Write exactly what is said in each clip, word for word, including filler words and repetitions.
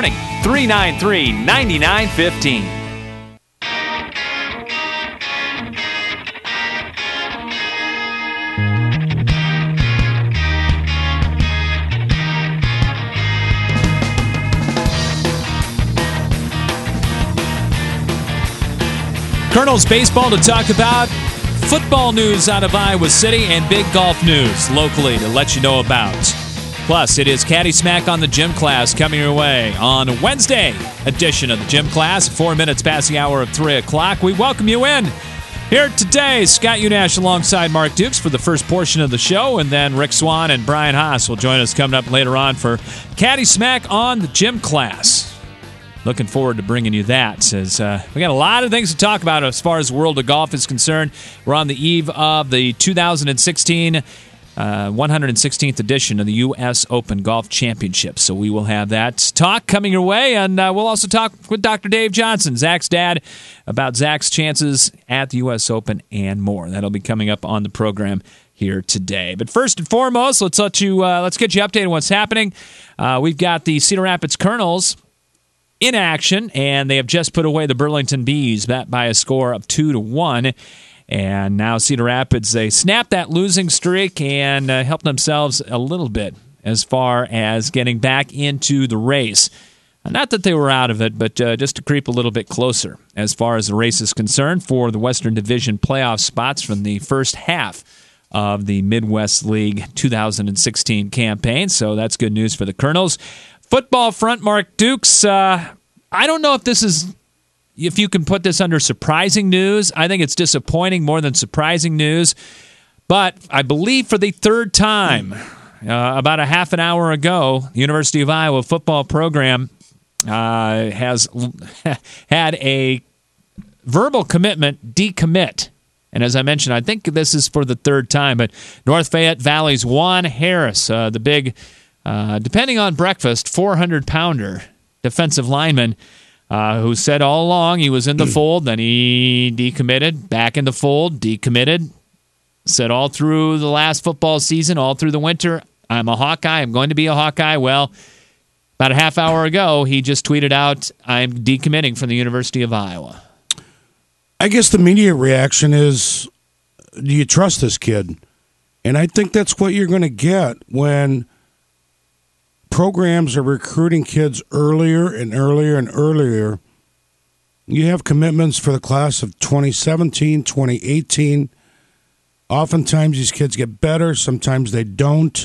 morning, three nine three, nine nine one five. Colonels baseball to talk about, football news out of Iowa City, and big golf news locally to let you know about. Plus, it is Caddy Smack on the Gym Class coming your way on Wednesday edition of the Gym Class, four minutes past the hour of three o'clock. We welcome you in. Here today, Scott Unash alongside Mark Dukes for the first portion of the show, and then Rick Swan and Brian Haas will join us coming up later on for Caddy Smack on the Gym Class. Looking forward to bringing you that, as uh, we got a lot of things to talk about as far as the world of golf is concerned. We're on the eve of the two thousand sixteen uh, one hundred sixteenth edition of the U S Open Golf Championship, so we will have that talk coming your way, and uh, we'll also talk with Doctor Dave Johnson, Zach's dad, about Zach's chances at the U S Open and more. That'll be coming up on the program here today. But first and foremost, let's let you uh, let's get you updated on what's happening. Uh, we've got the Cedar Rapids Colonels in action, and they have just put away the Burlington Bees by a score of two to one. And now Cedar Rapids, they snapped that losing streak and uh, helped themselves a little bit as far as getting back into the race. Not that they were out of it, but uh, just to creep a little bit closer as far as the race is concerned for the Western Division playoff spots from the first half of the Midwest League two thousand sixteen campaign. So that's good news for the Colonels. Football front, Mark Dukes. Uh, I don't know if this is, if you can put this under surprising news. I think it's disappointing more than surprising news. But I believe for the third time, uh, about a half an hour ago, the University of Iowa football program uh, has had a verbal commitment decommit. And as I mentioned, I think this is for the third time. But North Fayette Valley's Juan Harris, uh, the big Uh, depending on breakfast, four hundred pounder defensive lineman uh, who said all along he was in the fold, then he decommitted, back in the fold, decommitted, said all through the last football season, all through the winter, I'm a Hawkeye, I'm going to be a Hawkeye. Well, about a half hour ago, he just tweeted out, I'm decommitting from the University of Iowa. I guess the media reaction is, do you trust this kid? And I think that's what you're going to get when programs are recruiting kids earlier and earlier and earlier. You have commitments for the class of twenty seventeen, twenty eighteen. Oftentimes these kids get better. Sometimes they don't.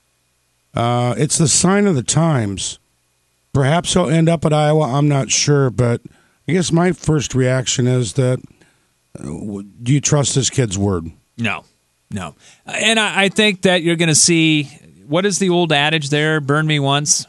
Uh, it's the sign of the times. Perhaps he'll end up at Iowa. I'm not sure. But I guess my first reaction is that, uh, do you trust this kid's word? No. No. And I, I think that you're going to see... What is the old adage there? Burn me once,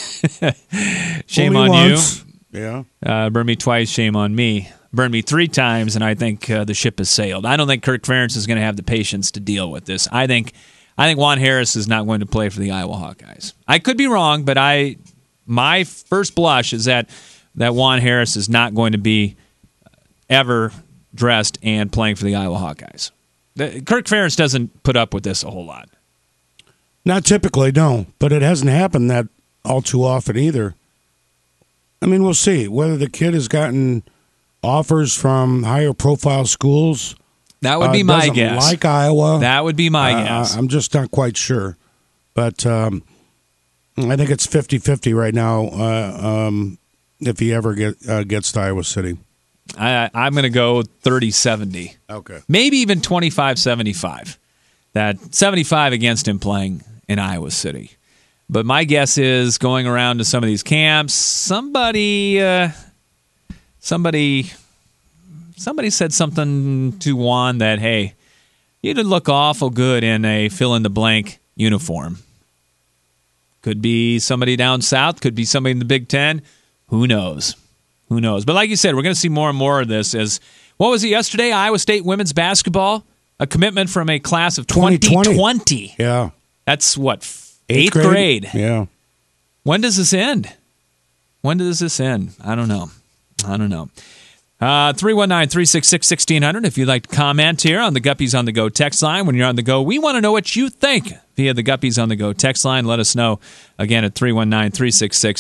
shame Only on once. you. Yeah. Uh, burn me twice, shame on me. Burn me three times, and I think uh, the ship has sailed. I don't think Kirk Ferentz is going to have the patience to deal with this. I think, I think Juan Harris is not going to play for the Iowa Hawkeyes. I could be wrong, but I, my first blush is that that Juan Harris is not going to be ever dressed and playing for the Iowa Hawkeyes. The, Kirk Ferentz doesn't put up with this a whole lot. Not typically, no, but it hasn't happened that all too often either. I mean, we'll see whether the kid has gotten offers from higher profile schools. That would be uh, my guess. Like Iowa. That would be my uh, guess. I'm just not quite sure. But um, I think it's fifty-fifty right now uh, um, if he ever get, uh, gets to Iowa City. I, I'm going to go thirty seventy. Okay. Maybe even twenty-five seventy-five. That seventy-five against him playing in Iowa City. But my guess is going around to some of these camps, somebody uh, somebody somebody said something to Juan that, hey, you did look awful good in a fill-in-the-blank uniform. Could be somebody down south, could be somebody in the Big Ten. Who knows? Who knows? But like you said, we're going to see more and more of this as, what was it yesterday? Iowa State women's basketball, a commitment from a class of twenty twenty. Yeah. That's what, eighth, eighth grade? grade? Yeah. When does this end? When does this end? I don't know. I don't know. Uh, three one nine, three six six, one six zero zero if you'd like to comment here on the Guppies on the Go text line. When you're on the go, we want to know what you think via the Guppies on the Go text line. Let us know again at three one nine, three six six,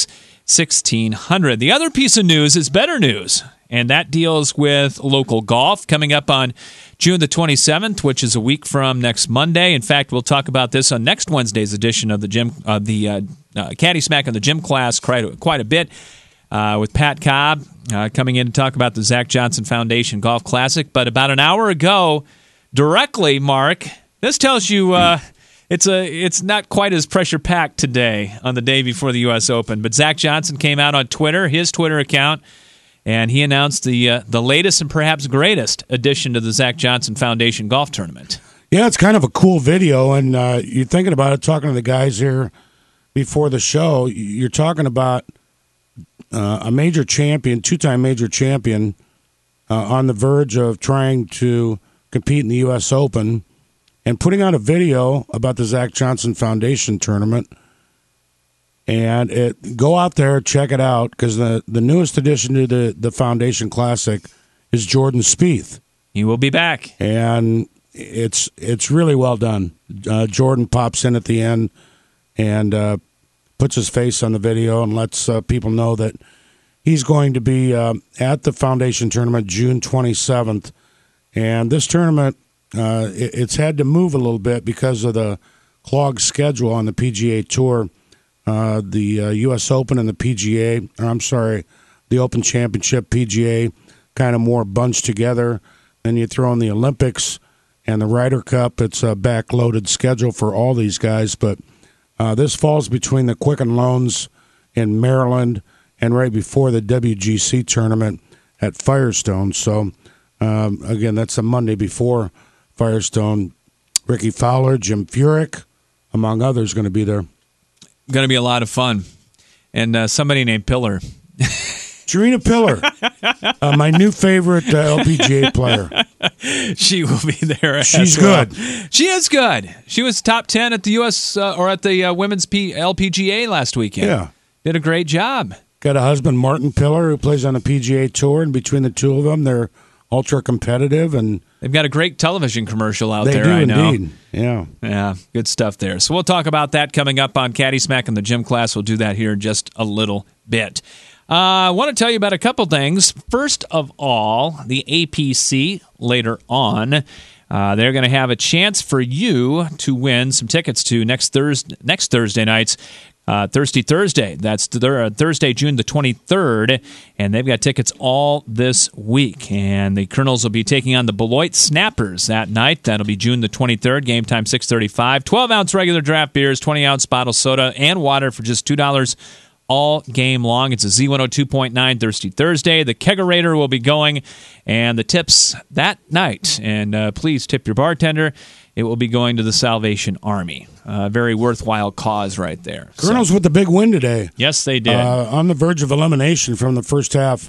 sixteen hundred. The other piece of news is better news, and that deals with local golf coming up on June the twenty-seventh, which is a week from next Monday. In fact, we'll talk about this on next Wednesday's edition of the gym, uh, the uh, uh, Caddy Smack on the Gym Class quite, quite a bit uh, with Pat Cobb uh, coming in to talk about the Zach Johnson Foundation Golf Classic. But about an hour ago, directly, Mark, this tells you uh, it's a it's not quite as pressure-packed today on the day before the U S Open. But Zach Johnson came out on Twitter, his Twitter account, and he announced the uh, the latest and perhaps greatest addition to the Zach Johnson Foundation Golf Tournament. Yeah, it's kind of a cool video, and uh, you're thinking about it, talking to the guys here before the show, you're talking about uh, a major champion, two-time major champion, uh, on the verge of trying to compete in the U S Open, and putting out a video about the Zach Johnson Foundation Tournament. And it, go out there, check it out, because the, the newest addition to the, the Foundation Classic is Jordan Spieth. He will be back. And it's it's really well done. Uh, Jordan pops in at the end and uh, puts his face on the video and lets uh, people know that he's going to be uh, at the Foundation Tournament June twenty-seventh. And this tournament, uh, it, it's had to move a little bit because of the clogged schedule on the P G A Tour. Uh, the uh, U S Open and the P G A, or I'm sorry, the Open Championship, P G A, kind of more bunched together. Then you throw in the Olympics and the Ryder Cup. It's a backloaded schedule for all these guys, but uh, this falls between the Quicken Loans in Maryland and right before the W G C tournament at Firestone. So, um, again, that's a Monday before Firestone. Ricky Fowler, Jim Furyk, among others, going to be there. Going to be a lot of fun. And uh, somebody named Pillar. Serena Pillar, uh, my new favorite uh, L P G A player. She will be there. She's well. good. She is good. She was top ten at the U S uh, or at the uh, Women's P- L P G A last weekend. Yeah. Did a great job. Got a husband, Martin Pillar, who plays on the P G A Tour, and between the two of them, they're ultra competitive, and they've got a great television commercial out they there. do I know. Indeed. Yeah, yeah, good stuff there. So we'll talk about that coming up on Caddy Smack in the Gym Class. We'll do that here in just a little bit. Uh, I want to tell you about a couple things. First of all, the A P C later on. Uh, they're going to have a chance for you to win some tickets to next Thursday, next Thursday night's Uh, Thirsty Thursday. That's th- Thursday, June the twenty-third, and they've got tickets all this week. And the Colonels will be taking on the Beloit Snappers that night. That'll be June the twenty-third, game time six thirty-five. twelve-ounce regular draft beers, twenty-ounce bottle soda, and water for just two dollars all game long. It's a Z one oh two point nine Thirsty Thursday. The Kegerator will be going, and the tips that night. And uh, please tip your bartender. It will be going to the Salvation Army. A uh, very worthwhile cause right there. Colonels so. with the big win today. Yes, they did. Uh, on the verge of elimination from the first half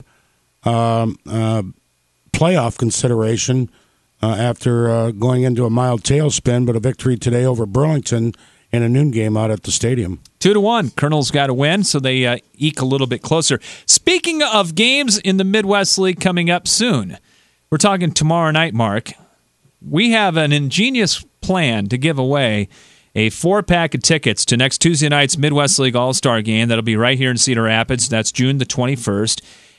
um, uh, playoff consideration uh, after uh, going into a mild tailspin, but a victory today over Burlington in a noon game out at the stadium. Two to one. Colonels got a win, so they uh, eke a little bit closer. Speaking of games in the Midwest League coming up soon, we're talking tomorrow night, Mark. We have an ingenious plan to give away a four-pack of tickets to next Tuesday night's Midwest League All-Star Game. That'll be right here in Cedar Rapids. That's June the twenty-first.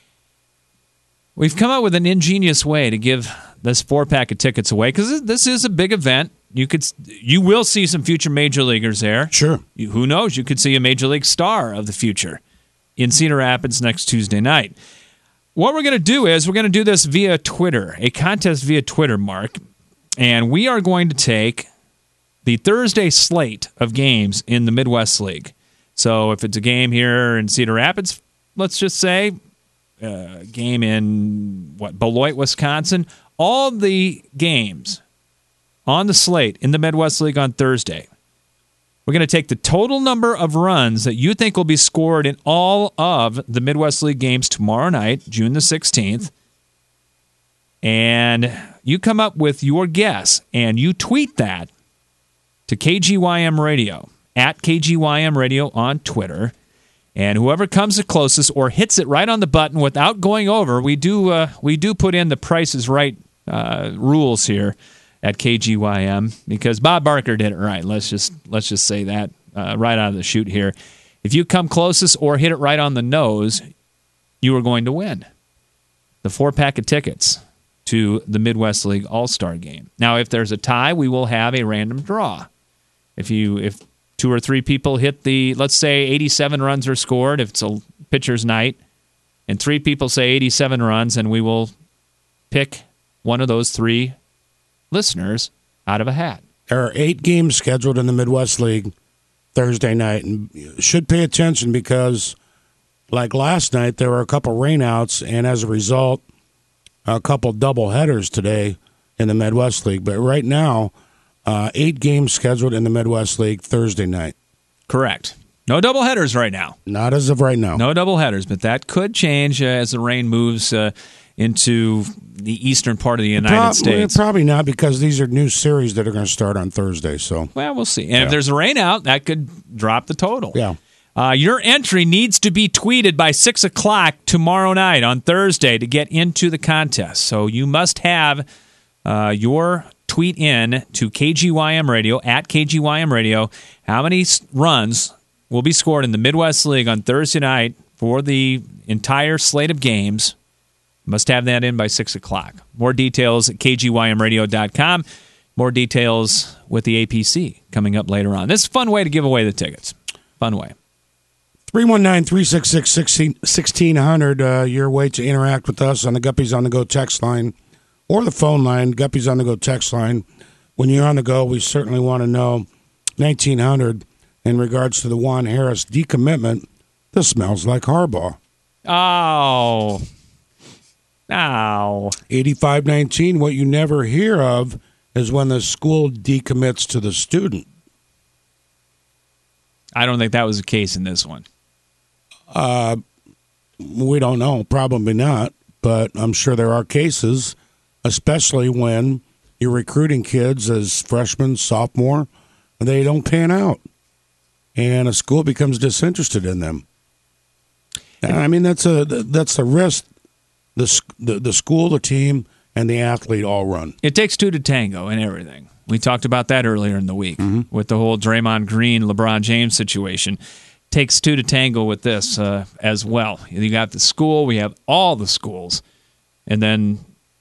We've come up with an ingenious way to give this four-pack of tickets away because this is a big event. You could, you will see some future Major Leaguers there. Sure. You, who knows? You could see a Major League star of the future in Cedar Rapids next Tuesday night. What we're going to do is we're going to do this via Twitter, a contest via Twitter, Mark. And we are going to take the Thursday slate of games in the Midwest League. So if it's a game here in Cedar Rapids, let's just say a game in, what, Beloit, Wisconsin, all the games on the slate in the Midwest League on Thursday, we're going to take the total number of runs that you think will be scored in all of the Midwest League games tomorrow night, June the sixteenth, and you come up with your guess, and you tweet that to K G Y M Radio, at K G Y M Radio on Twitter. And whoever comes the closest or hits it right on the button without going over, we do uh, we do put in the Price is Right uh, rules here at K G Y M because Bob Barker did it right. Let's just let's just say that uh, right out of the chute here. If you come closest or hit it right on the nose, you are going to win the four-pack of tickets to the Midwest League All-Star Game. Now, if there's a tie, we will have a random draw. If you if two or three people hit the, let's say eighty-seven runs are scored, if it's a pitcher's night, and three people say eighty-seven runs, and we will pick one of those three listeners out of a hat. There are eight games scheduled in the Midwest League Thursday night, and you should pay attention because, like last night, there were a couple rainouts, and as a result, a couple double headers today in the Midwest League. But right now, uh, eight games scheduled in the Midwest League Thursday night. Correct. No double headers right now. Not as of right now. No double headers, but that could change uh, as the rain moves uh, into the eastern part of the United Pro- States. Probably not, because these are new series that are going to start on Thursday. So, well, we'll see. And yeah. if there's a rain out, that could drop the total. Yeah. Uh, your entry needs to be tweeted by six o'clock tomorrow night on Thursday to get into the contest. So you must have uh, your tweet in to K G Y M Radio, at K G Y M Radio, how many runs will be scored in the Midwest League on Thursday night for the entire slate of games. Must have that in by six o'clock. More details at K G Y M radio dot com. More details with the A P C coming up later on. This is a fun way to give away the tickets. Fun way. three one nine, three six six, one six zero zero, uh, your way to interact with us on the Guppies on the Go text line or the phone line, Guppies on the Go text line. When you're on the go, we certainly want to know nineteen hundred in regards to the Juan Harris decommitment. This smells like Harbaugh. Oh. Oh. eighty-five nineteen, what you never hear of is when the school decommits to the student. I don't think that was the case in this one. Uh, we don't know. Probably not. But I'm sure there are cases, especially when you're recruiting kids as freshmen, sophomore, and they don't pan out. And a school becomes disinterested in them. And I mean, that's a that's a risk the, the, the school, the team, and the athlete all run. It takes two to tango and everything. We talked about that earlier in the week mm-hmm. with the whole Draymond Green, LeBron James situation. Takes two to tango with this uh, as well. You got the school, we have all the schools, and then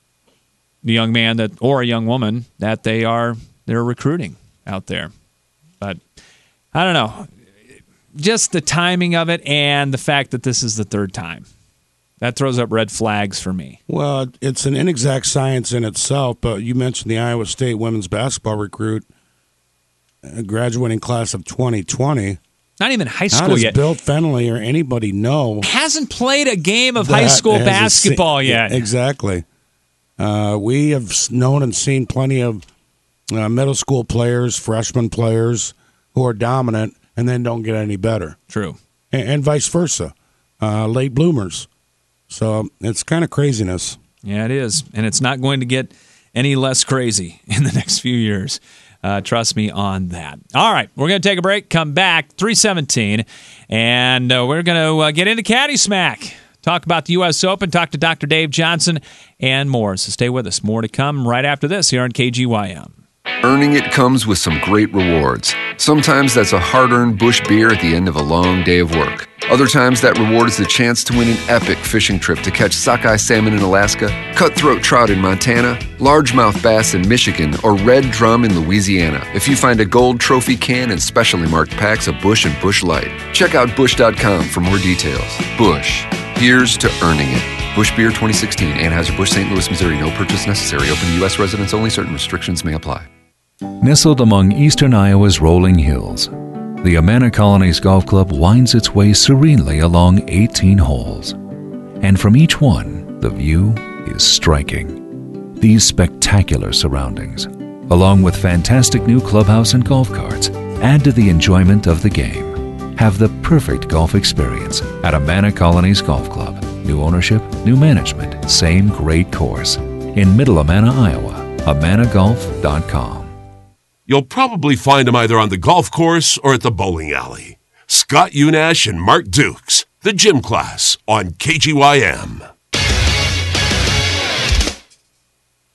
the young man that or a young woman that they are they're recruiting out there. But I don't know, just the timing of it and the fact that this is the third time. That throws up red flags for me. Well, it's an inexact science in itself, but you mentioned the Iowa State women's basketball recruit, uh, graduating class of twenty twenty. Not even high school How does yet. Bill Fennelly or anybody know? Hasn't played a game of high school basketball se- yet. Exactly. Uh, we have known and seen plenty of uh, middle school players, freshman players who are dominant and then don't get any better. True. And, and vice versa. Uh, late bloomers. So it's kind of craziness. Yeah, it is. And it's not going to get any less crazy in the next few years. Uh, trust me on that. All right, we're going to take a break, come back, three seventeen, and uh, we're going to uh, get into Caddy Smack. Talk about the U S Open, talk to Doctor Dave Johnson, and more. So stay with us. More to come right after this here on K G Y M. Earning it comes with some great rewards. Sometimes that's a hard-earned Busch beer at the end of a long day of work. Other times that reward is the chance to win an epic fishing trip to catch sockeye salmon in Alaska, cutthroat trout in Montana, largemouth bass in Michigan, or red drum in Louisiana. If you find a gold trophy can and specially marked packs of Busch and Busch Light. Check out Busch dot com for more details. Busch. Here's to earning it. Busch Beer twenty sixteen, Anheuser-Busch, Saint Louis, Missouri. No purchase necessary. Open to U S residents only. Certain restrictions may apply. Nestled among eastern Iowa's rolling hills, the Amana Colonies Golf Club winds its way serenely along eighteen holes. And from each one, the view is striking. These spectacular surroundings, along with fantastic new clubhouse and golf carts, add to the enjoyment of the game. Have the perfect golf experience at Amana Colonies Golf Club. New ownership, new management, same great course. In Middle Amana, Iowa, amana golf dot com. You'll probably find them either on the golf course or at the bowling alley. Scott Unash and Mark Dukes, the gym class on K G Y M.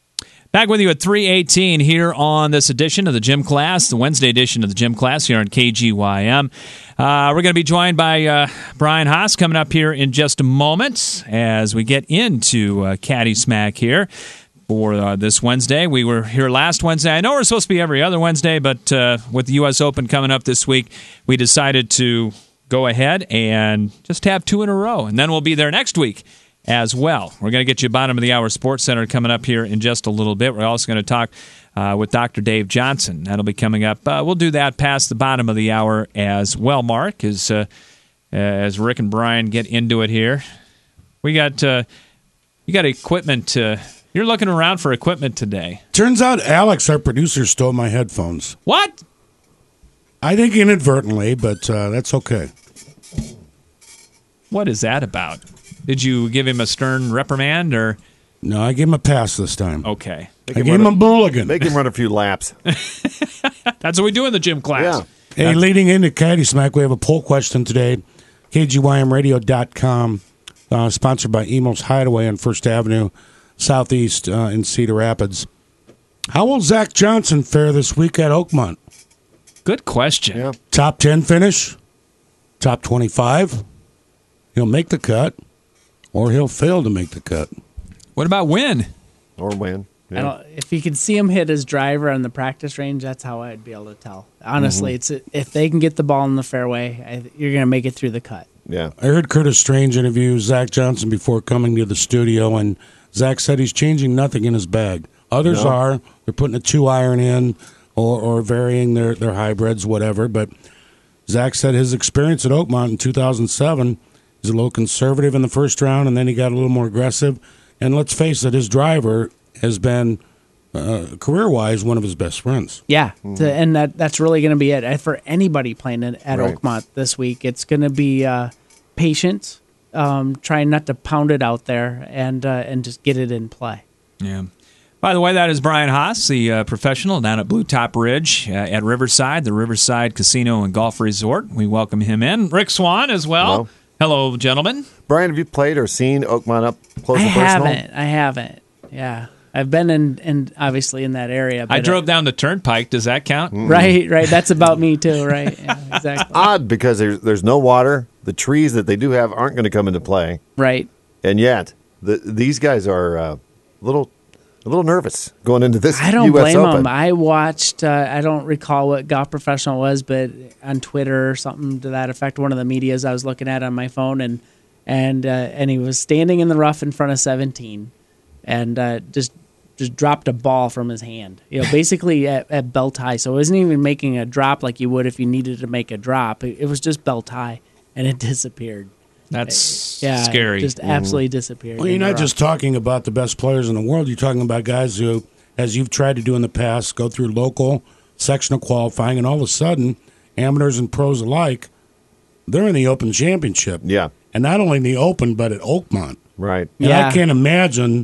Back with you at three eighteen here on this edition of the Gym Class, the Wednesday edition of the Gym Class here on K G Y M. Uh, we're going to be joined by uh, Brian Haas coming up here in just a moment as we get into uh, Caddy Smack here for uh, this Wednesday. We were here last Wednesday. I know we're supposed to be every other Wednesday, but uh, with the U S Open coming up this week, we decided to go ahead and just have two in a row, and then we'll be there next week as well. We're going to get you bottom of the hour Sports Center coming up here in just a little bit. We're also going to talk uh, with Doctor Dave Johnson. That'll be coming up. Uh, we'll do that past the bottom of the hour as well, Mark, as, uh, as Rick and Brian get into it here. We got uh, you got equipment. Uh, you're looking around for equipment today. Turns out Alex, our producer, stole my headphones. What? I think inadvertently, but uh, that's okay. What is that about? Did you give him a stern reprimand, or? No, I gave him a pass this time. Okay. I gave him a mulligan. Make him run a few laps. That's what we do in the gym class. Yeah. Hey, That's- leading into Caddy Smack, we have a poll question today. K G Y M radio dot com, uh, sponsored by Emo's Hideaway on First Avenue, Southeast uh, in Cedar Rapids. How will Zach Johnson fare this week at Oakmont? Good question. Yeah. Top ten finish? Top twenty-five? He'll make the cut, or he'll fail to make the cut. What about win? Or win. I Yeah. don't, if you could see him hit his driver on the practice range, that's how I'd be able to tell. Honestly, it's if they can get the ball in the fairway, I, you're going to make it through the cut. Yeah. I heard Curtis Strange interview Zach Johnson before coming to the studio, and Zach said he's changing nothing in his bag. Others No. are. They're putting a two-iron in or, or varying their, their hybrids, whatever. But Zach said his experience at Oakmont in two thousand seven, he's a little conservative in the first round, and then he got a little more aggressive. And let's face it, his driver has been, uh, career-wise, one of his best friends. Yeah, to, and that that's really going to be it. And for anybody playing at, at Right. Oakmont this week, it's going to be uh, patience, um, trying not to pound it out there, and uh, and just get it in play. Yeah. By the way, that is Brian Haas, the uh, professional down at Blue Top Ridge uh, at Riverside, the Riverside Casino and Golf Resort. We welcome him in. Rick Swan as well. Hello. Hello, gentlemen. Brian, have you played or seen Oakmont up close I and personal? haven't. I haven't. Yeah, I've been in, in obviously in that area. But I drove down the Turnpike. Does that count? Uh, right, right. That's about me too. Right. Yeah, exactly. Odd because there's there's no water. The trees that they do have aren't going to come into play, Right. and yet the, these guys are uh, a little a little nervous going into this. I don't U S blame Open. them. I watched. Uh, I don't recall what Golf Professional was, but on Twitter or something to that effect. One of the medias I was looking at on my phone, and and uh, and he was standing in the rough in front of seventeen, and uh, just just dropped a ball from his hand. You know, basically at, at belt high. So it wasn't even making a drop like you would if you needed to make a drop. It, it was just belt high, and it disappeared. That's Yeah, scary. Just absolutely disappeared. Well, you're in the not rough. just talking about the best players in the world. You're talking about guys who, as you've tried to do in the past, go through local sectional qualifying, and all of a sudden, amateurs and pros alike, they're in the Open Championship. Yeah, And not only in the Open, but at Oakmont. right. And Yeah. I can't imagine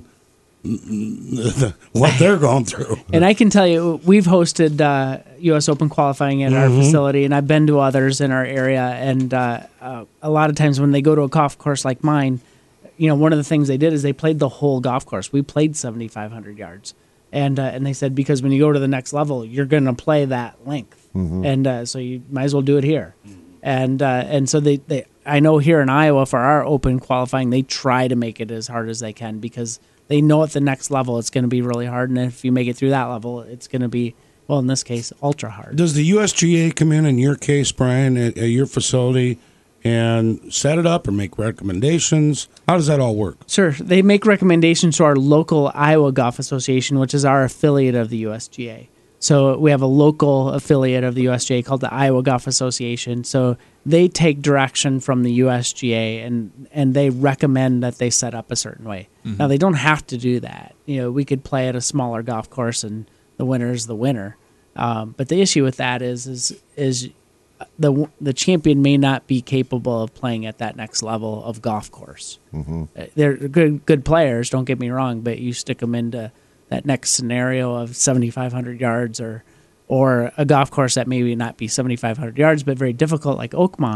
what they're going through. And I can tell you, we've hosted uh, U S Open qualifying at our facility, and I've been to others in our area. And uh, uh, a lot of times when they go to a golf course like mine, you know, one of the things they did is they played the whole golf course. We played seventy-five hundred yards. And, uh, and they said, because when you go to the next level, you're going to play that length. And uh, so you might as well do it here. And uh, and so they, they, I know here in Iowa for our open qualifying, they try to make it as hard as they can because they know at the next level it's going to be really hard. And if you make it through that level, it's going to be, well, in this case, ultra hard. Does the U S G A come in, in your case, Brian, at, at your facility and set it up or make recommendations? How does that all work? Sure. They make recommendations to our local Iowa Golf Association, which is our affiliate of the U S G A. So we have a local affiliate of the U S G A called the Iowa Golf Association. So they take direction from the U S G A and, and they recommend that they set up a certain way. Mm-hmm. Now, they don't have to do that. You know, we could play at a smaller golf course and the winner is the winner. Um, but the issue with that is is is the the champion may not be capable of playing at that next level of golf course. Mm-hmm. They're good good players, don't get me wrong, but you stick them into that next scenario of seventy-five hundred yards or or a golf course that maybe not be seventy-five hundred yards, but very difficult like Oakmont.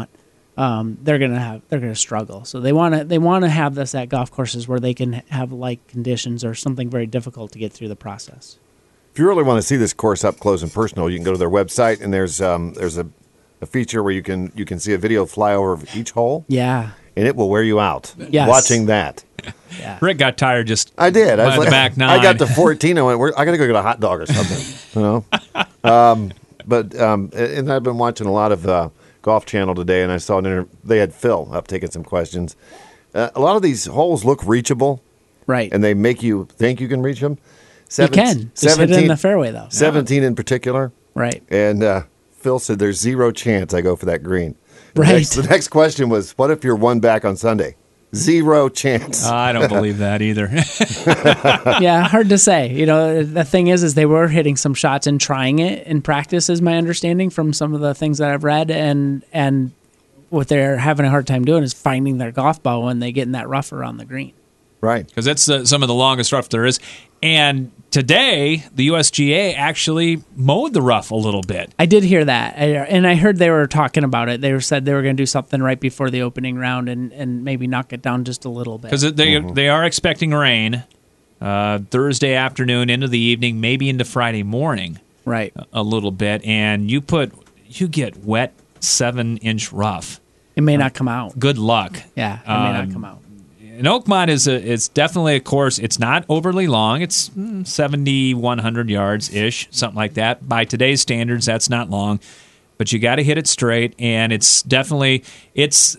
um, they're gonna have they're gonna struggle. So they want to they want to have this at golf courses where they can have like conditions or something very difficult to get through the process. If you really want to see this course up close and personal, you can go to their website, and there's um, there's a, a feature where you can you can see a video flyover of each hole. Yeah, and it will wear you out. Yes. Watching that. Yeah. Rick got tired just. I did. I was by like, the back nine. I got to fourteen. I went, Where, I got to go get a hot dog or something. You know. Um, but um, and I've been watching a lot of uh, Golf Channel today, and I saw an inter- they had Phil up taking some questions. Uh, a lot of these holes look reachable, right? And they make you think you can reach them. Seven, you can just hit it in the fairway though. Seventeen yeah. in particular, right? And uh, Phil said there's zero chance I go for that green. The right. Next, the next question was, what if you're one back on Sunday? Zero chance. Uh, I don't believe that either. Yeah, hard to say. You know, the thing is, is they were hitting some shots and trying it in practice, is my understanding from some of the things that I've read, and and what they're having a hard time doing is finding their golf ball when they get in that rough around the green. Right. Because that's uh, some of the longest rough there is. And today, the U S G A actually mowed the rough a little bit. I did hear that. I, and I heard they were talking about it. They were, said they were going to do something right before the opening round and, and maybe knock it down just a little bit. Because they, mm-hmm. they are expecting rain uh, Thursday afternoon into the evening, maybe into Friday morning. Right. A, a little bit. And you put you get wet seven-inch rough. It may not come out. Good luck. Yeah, it um, may not come out. And Oakmont is a, it's definitely a course. It's not overly long. It's seventy-one hundred yards ish, something like that. By today's standards, that's not long, but you got to hit it straight. And it's definitely it's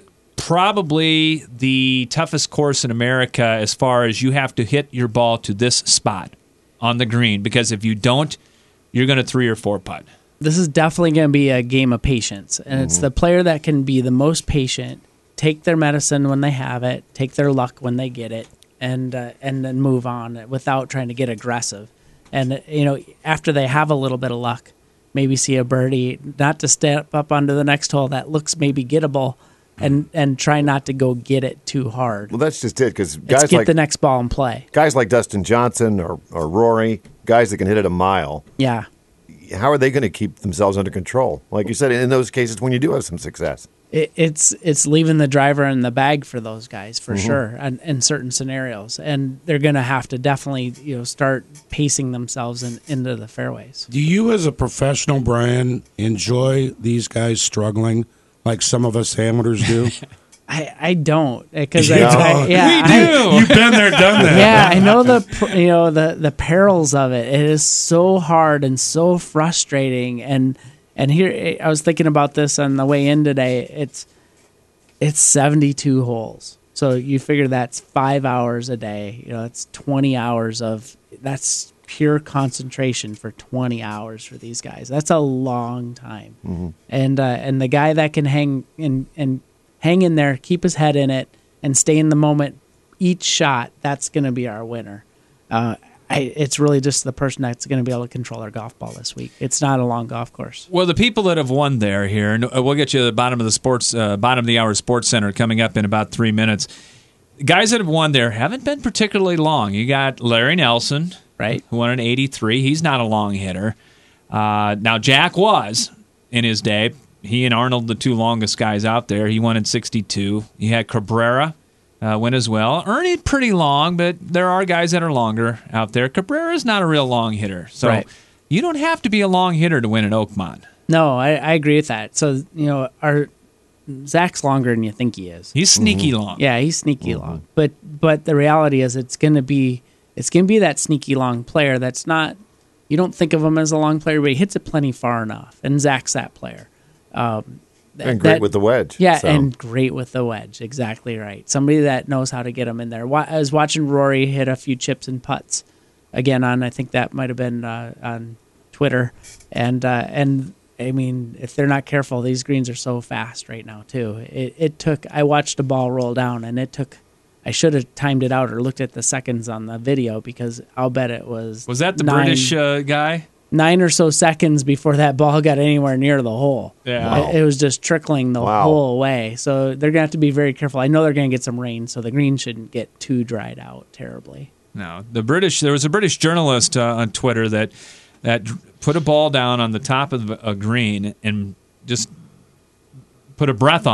probably the toughest course in America as far as you have to hit your ball to this spot on the green, because if you don't, you're going to three or four putt. This is definitely going to be a game of patience, and mm-hmm. it's the player that can be the most patient. Take their medicine when they have it, take their luck when they get it, and uh, and then move on without trying to get aggressive. And, you know, after they have a little bit of luck, maybe see a birdie, not to step up onto the next hole that looks maybe gettable, and, and try not to go get it too hard. Well, that's just it, because guys Let's get like the next ball in play. Guys like Dustin Johnson or, or Rory, guys that can hit it a mile. Yeah. How are they going to keep themselves under control? Like you said, in those cases when you do have some success. It, it's it's leaving the driver in the bag for those guys for Mm-hmm. sure, and in certain scenarios, and they're going to have to definitely you know start pacing themselves in, into the fairways. Do you, as a professional, Brian, enjoy these guys struggling like some of us amateurs do? I, I don't because Yeah. I, I yeah We do. I, You've been there, done that. yeah I know the pr- you know the the perils of it. It is so hard and so frustrating. And and here I was thinking about this on the way in today. It's it's seventy-two holes, so you figure that's five hours a day. You know, it's twenty hours of that's pure concentration for twenty hours for these guys. That's a long time. Mm-hmm. And uh, and the guy that can hang and and hang in there, keep his head in it, and stay in the moment each shot, that's going to be our winner. Uh, I, it's really just the person that's going to be able to control their golf ball this week. It's not a long golf course. Well, the people that have won there here, and we'll get you to the bottom of the sports, uh, bottom of the hour sports center coming up in about three minutes. Guys that have won there haven't been particularly long. You got Larry Nelson, right, who won in eighty-three. He's not a long hitter. Uh, now, Jack was in his day. He and Arnold, the two longest guys out there. He won in sixty-two. You had Cabrera uh, win as well. Ernie pretty long, but there are guys that are longer out there. Cabrera's not a real long hitter. So right. You don't have to be a long hitter to win at Oakmont. No, I, I agree with that. So, you know, our Zach's longer than you think he is. He's sneaky Mm-hmm. long. Yeah, he's sneaky mm-hmm. long. But but the reality is it's going to be it's going to be that sneaky long player that's not you don't think of him as a long player, but he hits it plenty far enough. And Zach's that player. Um, th- and great that, with the wedge. Yeah, so. and great with the wedge. Exactly right. Somebody that knows how to get him in there. I was watching Rory hit a few chips and putts again on. I think that might have been uh, on Twitter, and uh, and I mean, if they're not careful, these greens are so fast right now too. It it took. I watched a ball roll down, and it took. I should have timed it out or looked at the seconds on the video because I'll bet it was. Was that the nine, British uh, guy? Nine or so seconds before that ball got anywhere near the hole. Yeah. Wow. It, it was just trickling the Wow. whole way. So they're going to have to be very careful. I know they're going to get some rain, so the green shouldn't get too dried out terribly. No, the British. There was a British journalist uh, on Twitter that that put a ball down on the top of a green and just put a breath on it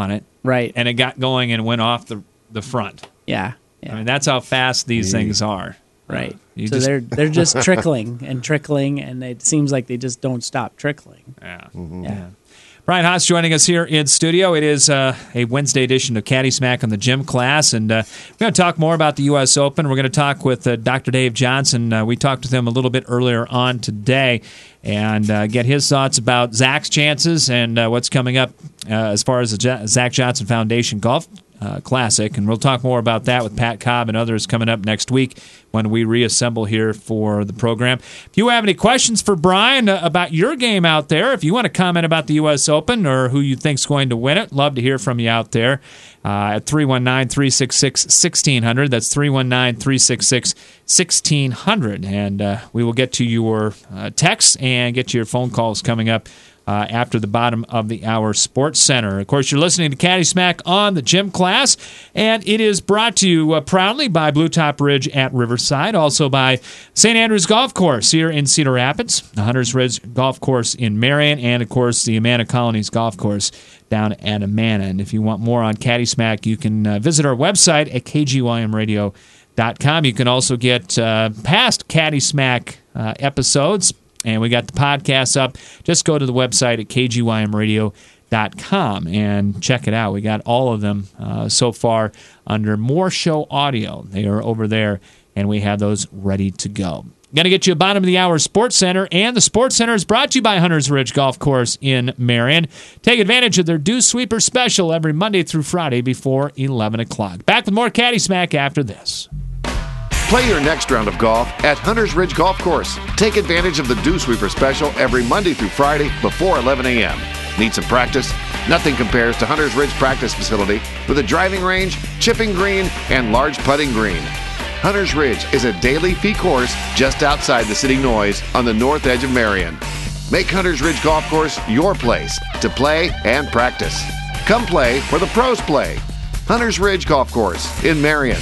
Right. and it got going and went off the the front. Yeah. yeah. I mean, that's how fast these things are. Right. You so just- they're they're just trickling and trickling, and it seems like they just don't stop trickling. Yeah. Yeah. Brian Haas joining us here in studio. It is uh, a Wednesday edition of Caddy Smack on the Gym Class, and uh, we're going to talk more about the U S Open. We're going to talk with uh, Doctor Dave Johnson. Uh, we talked with him a little bit earlier on today, and uh, get his thoughts about Zach's chances and uh, what's coming up uh, as far as the J- Zach Johnson Foundation Golf Uh, Classic, and we'll talk more about that with Pat Cobb and others coming up next week when we reassemble here for the program. If you have any questions for Brian uh, about your game out there, if you want to comment about the U S Open or who you think's going to win it, love to hear from you out there uh, at three one nine, three six six, one six zero zero. That's three one nine, three six six, one six zero zero, and uh, we will get to your uh, texts and get to your phone calls coming up Uh, after the bottom of the hour Sports Center. Of course, you're listening to Caddy Smack on the Gym Class, and it is brought to you uh, proudly by Blue Top Ridge at Riverside, also by Saint Andrews Golf Course here in Cedar Rapids, the Hunters Ridge Golf Course in Marion, and, of course, the Amana Colonies Golf Course down at Amana. And if you want more on Caddy Smack, you can uh, visit our website at k g y m radio dot com. You can also get uh, past Caddy Smack uh, episodes, and we got the podcast up. Just go to the website at k g y m radio dot com and check it out. We got all of them uh, so far under More Show Audio. They are over there, and we have those ready to go. Going to get you a bottom of the hour Sports Center, and the Sports Center is brought to you by Hunters Ridge Golf Course in Marion. Take advantage of their Dew Sweeper special every Monday through Friday before eleven o'clock. Back with more Caddy Smack after this. Play your next round of golf at Hunters Ridge Golf Course. Take advantage of the Dew Sweeper special every Monday through Friday before eleven a.m. Need some practice? Nothing compares to Hunters Ridge Practice Facility with a driving range, chipping green, and large putting green. Hunters Ridge is a daily fee course just outside the city noise on the north edge of Marion. Make Hunters Ridge Golf Course your place to play and practice. Come play where the pros play. Hunters Ridge Golf Course in Marion.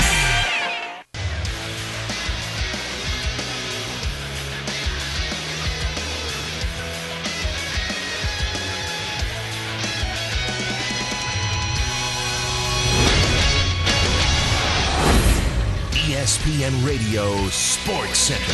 E S P N Radio Sports Center.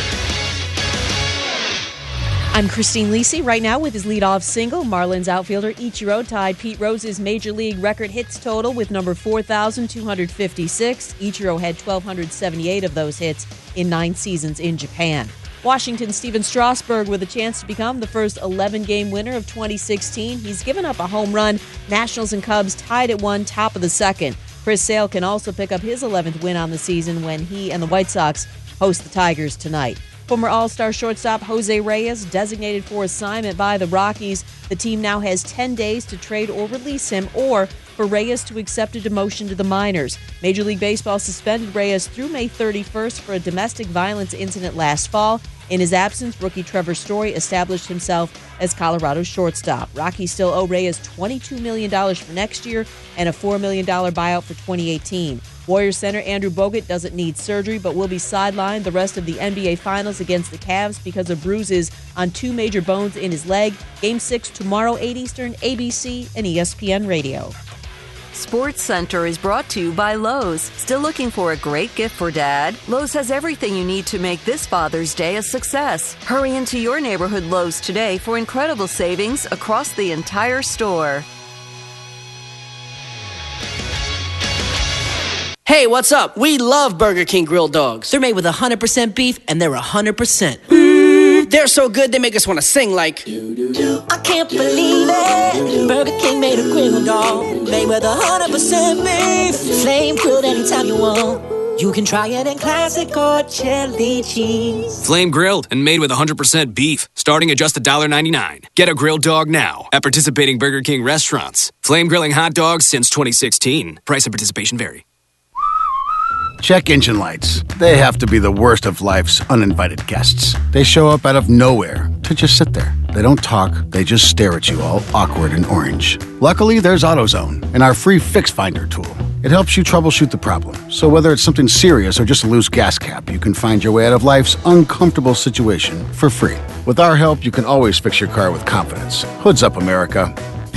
I'm Christine Lisi. Right now with his leadoff single, Marlins outfielder Ichiro tied Pete Rose's Major League record hits total with number four thousand two hundred fifty-six. Ichiro had one thousand two hundred seventy-eight of those hits in nine seasons in Japan. Washington's Steven Strasburg with a chance to become the first eleven-game winner of twenty sixteen. He's given up a home run. Nationals and Cubs tied at one, top of the second. Chris Sale can also pick up his eleventh win on the season when he and the White Sox host the Tigers tonight. Former All-Star shortstop Jose Reyes designated for assignment by the Rockies. The team now has ten days to trade or release him, or for Reyes to accept a demotion to the minors. Major League Baseball suspended Reyes through May thirty-first for a domestic violence incident last fall. In his absence, rookie Trevor Story established himself as Colorado's shortstop. Rockies still owe Reyes twenty-two million dollars for next year and a four million dollars buyout for twenty eighteen. Warriors center Andrew Bogut doesn't need surgery but will be sidelined the rest of the N B A Finals against the Cavs because of bruises on two major bones in his leg. Game six tomorrow, eight Eastern, A B C and E S P N Radio. Sports Center is brought to you by Lowe's. Still looking for a great gift for Dad? Lowe's has everything you need to make this Father's Day a success. Hurry into your neighborhood Lowe's today for incredible savings across the entire store. Hey, what's up? We love Burger King grilled dogs. They're made with one hundred percent beef, and they're one hundred percent. Mm, they're so good, they make us want to sing like... I can't believe it. Burger King made a grilled dog. Made with one hundred percent beef. Flame grilled anytime you want. You can try it in classic or chili cheese. Flame grilled and made with one hundred percent beef, starting at just one dollar ninety-nine. Get a grilled dog now at participating Burger King restaurants. Flame grilling hot dogs since twenty sixteen. Price and participation vary. Check engine lights. They have to be the worst of life's uninvited guests. They show up out of nowhere to just sit there. They don't talk, they just stare at you all awkward and orange. Luckily, there's AutoZone and our free Fix Finder tool. It helps you troubleshoot the problem. So whether it's something serious or just a loose gas cap, you can find your way out of life's uncomfortable situation for free. With our help, you can always fix your car with confidence. Hoods up, America.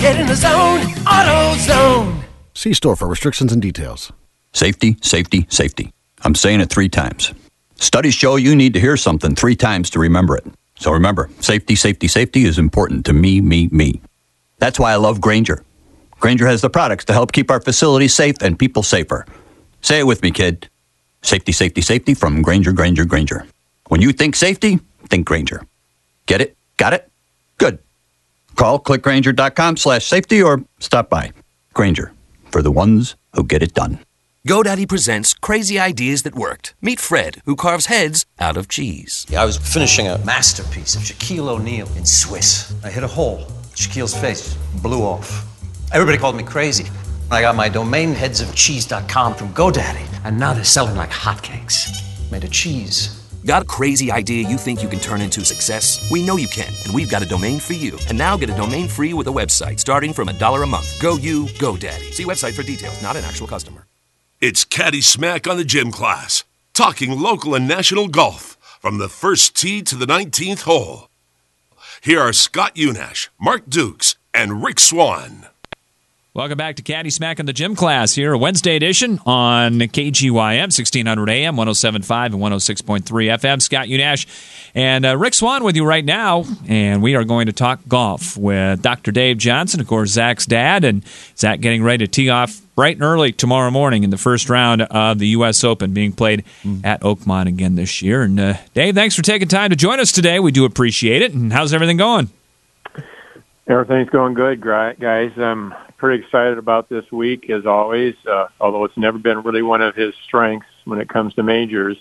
Get in the zone, AutoZone. See store for restrictions and details. Safety, safety, safety. I'm saying it three times. Studies show you need to hear something three times to remember it. So remember, safety, safety, safety is important to me, me, me. That's why I love Grainger. Grainger has the products to help keep our facilities safe and people safer. Say it with me, kid. Safety, safety, safety from Grainger, Grainger, Grainger. When you think safety, think Grainger. Get it? Got it? Good. Call clickgrainger.com slash safety or stop by. Grainger, for the ones who get it done. GoDaddy presents Crazy Ideas That Worked. Meet Fred, who carves heads out of cheese. Yeah, I was finishing a masterpiece of Shaquille O'Neal in Swiss. I hit a hole. Shaquille's face blew off. Everybody called me crazy. I got my domain heads of cheese dot com from GoDaddy, and now they're selling like hotcakes. Made of cheese. Got a crazy idea you think you can turn into success? We know you can, and we've got a domain for you. And now get a domain free with a website starting from a dollar a month. Go you, GoDaddy. See website for details, not an actual customer. It's Caddy Smack on the Gym Class, talking local and national golf from the first tee to the nineteenth hole. Here are Scott Unash, Mark Dukes, and Rick Swan. Welcome back to Caddy Smack on the Gym Class here, a Wednesday edition on K G Y M, sixteen hundred A M, one oh seven point five and one oh six point three F M. Scott Unash and uh, Rick Swan with you right now, and we are going to talk golf with Doctor Dave Johnson, of course, Zach's dad, and Zach getting ready to tee off bright and early tomorrow morning in the first round of the U S Open being played mm. at Oakmont again this year. And uh, Dave, thanks for taking time to join us today. We do appreciate it. And how's everything going? Everything's going good, guys. I'm pretty excited about this week, as always, uh, although it's never been really one of his strengths when it comes to majors.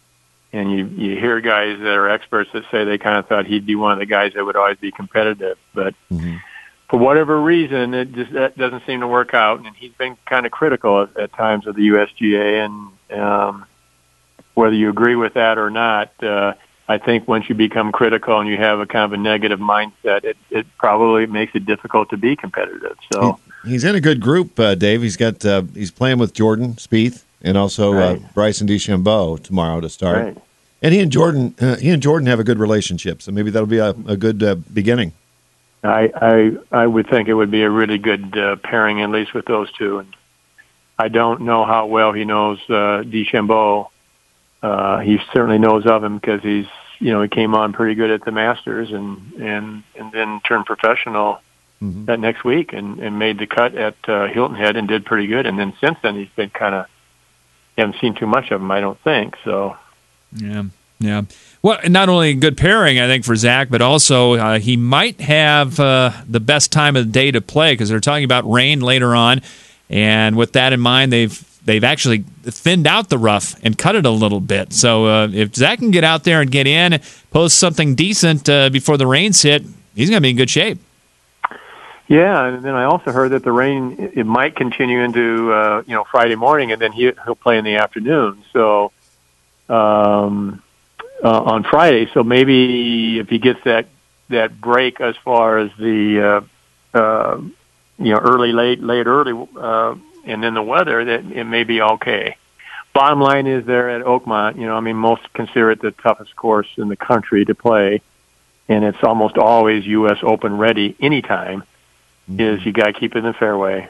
And you, you hear guys that are experts that say they kind of thought he'd be one of the guys that would always be competitive. But mm-hmm. for whatever reason, it just that doesn't seem to work out. And he's been kind of critical at, at times of the U S G A. And um, whether you agree with that or not, uh, I think once you become critical and you have a kind of a negative mindset, it, it probably makes it difficult to be competitive. So he, he's in a good group, uh, Dave. He's got uh, he's playing with Jordan Spieth and also right. uh, Bryson DeChambeau tomorrow to start. Right. And he and Jordan, uh, he and Jordan have a good relationship, so maybe that'll be a, a good uh, beginning. I, I I would think it would be a really good uh, pairing, at least with those two. And I don't know how well he knows uh, DeChambeau. Uh, he certainly knows of him because he's, you know, he came on pretty good at the Masters and, and, and then turned professional mm-hmm. that next week and, and made the cut at uh, Hilton Head and did pretty good. And then since then he's been kind of, you haven't seen too much of him, I don't think. So, yeah, yeah. Well, not only a good pairing, I think, for Zach, but also uh, he might have uh, the best time of the day to play because they're talking about rain later on. And with that in mind, they've They've actually thinned out the rough and cut it a little bit. So uh, if Zach can get out there and get in, post something decent uh, before the rains hit, he's going to be in good shape. Yeah, and then I also heard that the rain, it might continue into uh, you know Friday morning, and then he, he'll play in the afternoon. So um, uh, on Friday, so maybe if he gets that that break as far as the uh, uh, you know early, late, late, early. Uh, and then the weather, that it may be okay. Bottom line is there at Oakmont, you know, I mean, most consider it the toughest course in the country to play, and it's almost always U S Open ready anytime, mm-hmm. is you got to keep it in the fairway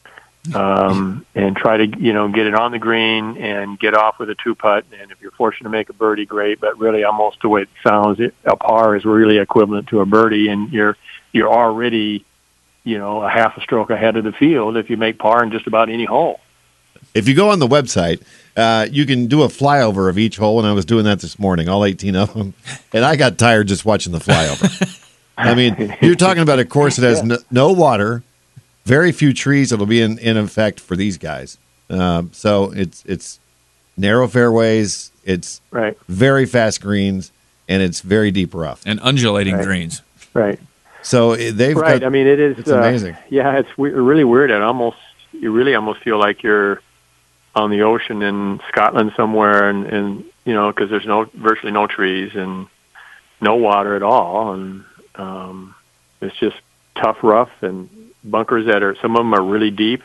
um, and try to, you know, get it on the green and get off with a two-putt, and if you're fortunate to make a birdie, great, but really almost the way it sounds, a par is really equivalent to a birdie, and you're you're already you know, a half a stroke ahead of the field if you make par in just about any hole. If you go on the website, uh, you can do a flyover of each hole, and I was doing that this morning, all eighteen of them, and I got tired just watching the flyover. I mean, you're talking about a course that has no, no water, very few trees that'll be in, in effect for these guys. Um, so it's it's narrow fairways, it's right. very fast greens, and it's very deep rough. And undulating right. greens. Right. So they've right. got, I mean, it is it's amazing. Uh, yeah, it's we- really weird. And almost, you really almost feel like you're on the ocean in Scotland somewhere, and, and you know, because there's no virtually no trees and no water at all, and um, it's just tough, rough, and bunkers that are some of them are really deep.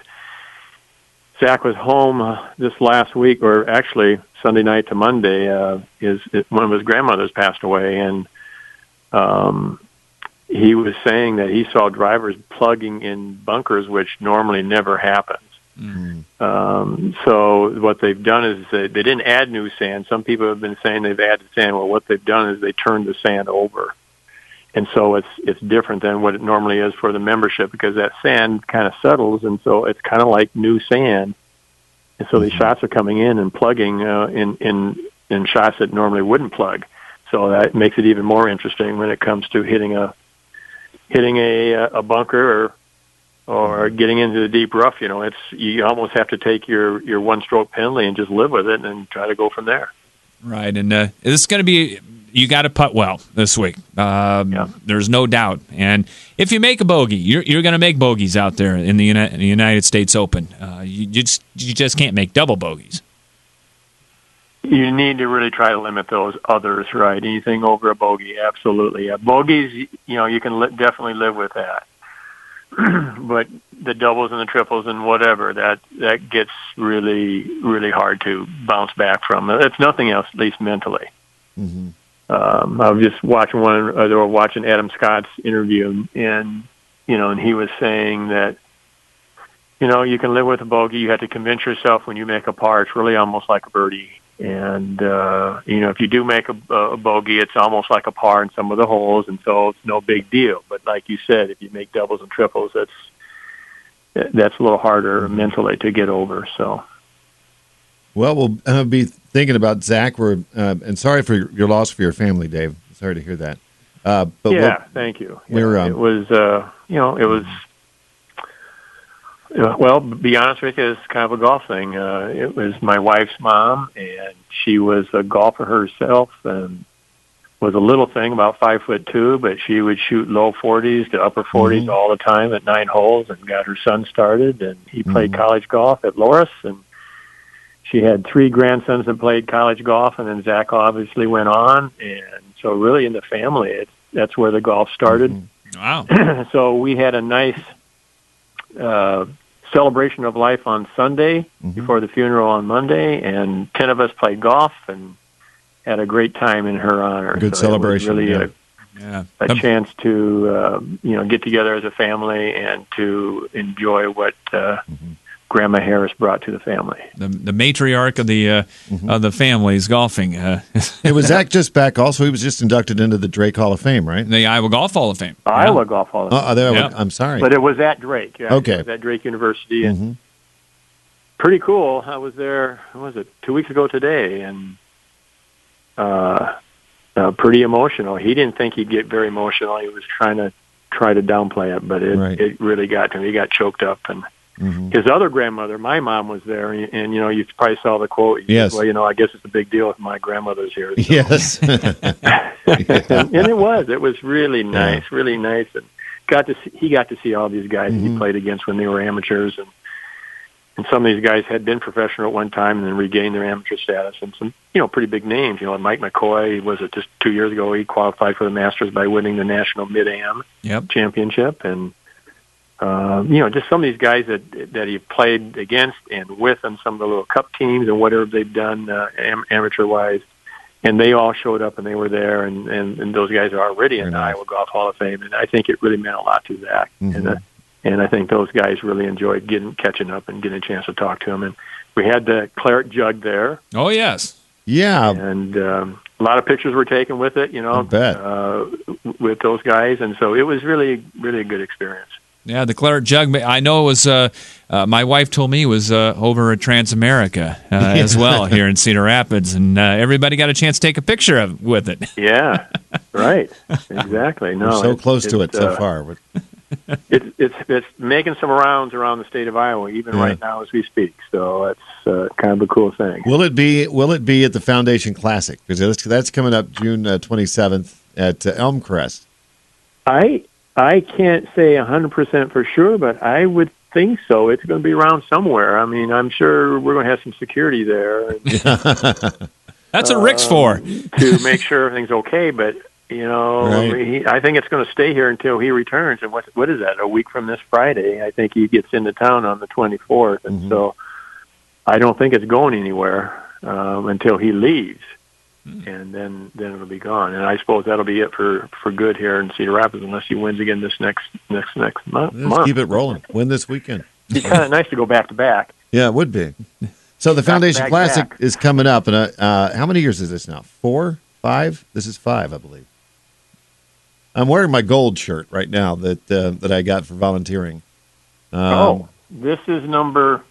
Zach was home uh, this last week, or actually Sunday night to Monday. Uh, his one of his grandmothers passed away, and um. he was saying that he saw drivers plugging in bunkers, which normally never happens. Mm-hmm. Um, so what they've done is they, they didn't add new sand. Some people have been saying they've added sand. Well, what they've done is they turned the sand over. And so it's it's different than what it normally is for the membership, because that sand kind of settles, and so it's kind of like new sand. And so these shots are coming in and plugging uh, in, in in shots that normally wouldn't plug. So that makes it even more interesting when it comes to hitting a hitting a a bunker or or getting into the deep rough. You know, it's you almost have to take your your one stroke penalty and just live with it and try to go from there. Right, and uh, this is going to be. You got to putt well this week. Um, yeah. There's no doubt. And if you make a bogey, you're, you're going to make bogeys out there in the, Uni- in the United States Open. Uh, you, you just you just can't make double bogeys. You need to really try to limit those others, right? Anything over a bogey, absolutely. Uh, bogeys, you know, you can li- definitely live with that. But the doubles and the triples and whatever, that that gets really, really hard to bounce back from. It's nothing else, at least mentally. Mm-hmm. Um, I was just watching one, or they were watching Adam Scott's interview, and you know, and he was saying that, you know, you can live with a bogey. You have to convince yourself when you make a par, it's really almost like a birdie. And uh, you know, if you do make a, a bogey, it's almost like a par in some of the holes, and so it's no big deal. But like you said, if you make doubles and triples, that's that's a little harder mentally to get over. So. Well, we'll uh, be thinking about Zach. We're uh, and sorry for your loss for your family, Dave. Sorry to hear that. Uh, but yeah, we'll, thank you. Yeah, we're, um, it was, uh, you know, it was. Uh, well, to be honest with you, it's kind of a golf thing. Uh, it was my wife's mom, and she was a golfer herself, and was a little thing, about five foot two, but she would shoot low forties to upper forties mm-hmm. all the time at nine holes, and got her son started, and he played mm-hmm. college golf at Loras, and. She had three grandsons that played college golf, and then Zach obviously went on. And so really in the family, it's, that's where the golf started. Mm-hmm. Wow. So we had a nice uh, celebration of life on Sunday mm-hmm. before the funeral on Monday, and ten of us played golf and had a great time in her honor. Good so celebration. It was really yeah. a, a chance to, uh, you know, get together as a family and to enjoy what uh, mm-hmm. Grandma Harris brought to the family. The, the matriarch of the uh, mm-hmm. of the family is golfing. Uh, it was Zach just back. Also, he was just inducted into the Drake Hall of Fame, right? The Iowa Golf Hall of Fame. Iowa yeah. Golf Hall of Fame. Oh, there, yeah. I'm sorry, but it was at Drake. Yeah, okay, it was at Drake University, and mm-hmm. pretty cool. I was there. What was it? Two weeks ago today, and uh, uh, pretty emotional. He didn't think he'd get very emotional. He was trying to try to downplay it, but it right. it really got to him. He got choked up and. Mm-hmm. His other grandmother, my mom, was there, and, and you know, you probably saw the quote. He yes. said, well, you know, I guess it's a big deal if my grandmother's here. So. Yes. and, and it was. It was really nice, yeah. really nice, and got to see, he got to see all these guys mm-hmm. he played against when they were amateurs, and and some of these guys had been professional at one time and then regained their amateur status, and some you know pretty big names. You know, Mike McCoy was it just two years ago? He qualified for the Masters by winning the National Mid-Am yep. Championship, and. Uh, you know, just some of these guys that that he played against and with, and some of the little cup teams and whatever they've done uh, am- amateur-wise, and they all showed up and they were there, and, and, and those guys are already in the nice. Iowa Golf Hall of Fame, and I think it really meant a lot to Zach, mm-hmm. and uh, and I think those guys really enjoyed getting catching up and getting a chance to talk to him, and we had the claret jug there. Oh yes, yeah, and um, a lot of pictures were taken with it, you know, I bet. Uh, with those guys, and so it was really really a good experience. Yeah, the claret jug. I know it was. Uh, uh, my wife told me it was uh, over at Transamerica uh, as well here in Cedar Rapids, and uh, everybody got a chance to take a picture of with it. Yeah, right. Exactly. No, We're so it, close to it so uh, far. it's it's it's making some rounds around the state of Iowa, even yeah. right now as we speak. So it's uh, kind of a cool thing. Will it be? Will it be at the Foundation Classic? Because that's coming up June uh, twenty-seventh at uh, Elmcrest. I. I can't say one hundred percent for sure, but I would think so. It's going to be around somewhere. I mean, I'm sure we're going to have some security there. That's what Rick's for. To make sure everything's okay, but, you know, right. he, I think it's going to stay here until he returns. And what what is that, a week from this Friday? I think he gets into town on the twenty-fourth, and mm-hmm. so I don't think it's going anywhere um, until he leaves. and then then it'll be gone. And I suppose that'll be it for, for good here in Cedar Rapids, unless he wins again this next next next month. Let's month. keep it rolling. Win this weekend. It's kind of nice to go back to back. Yeah, it would be. So the Foundation back, Classic back. is coming up, and uh, uh, how many years is this now? Four, five? This is five, I believe. I'm wearing my gold shirt right now that uh, that I got for volunteering. Um, oh, this is number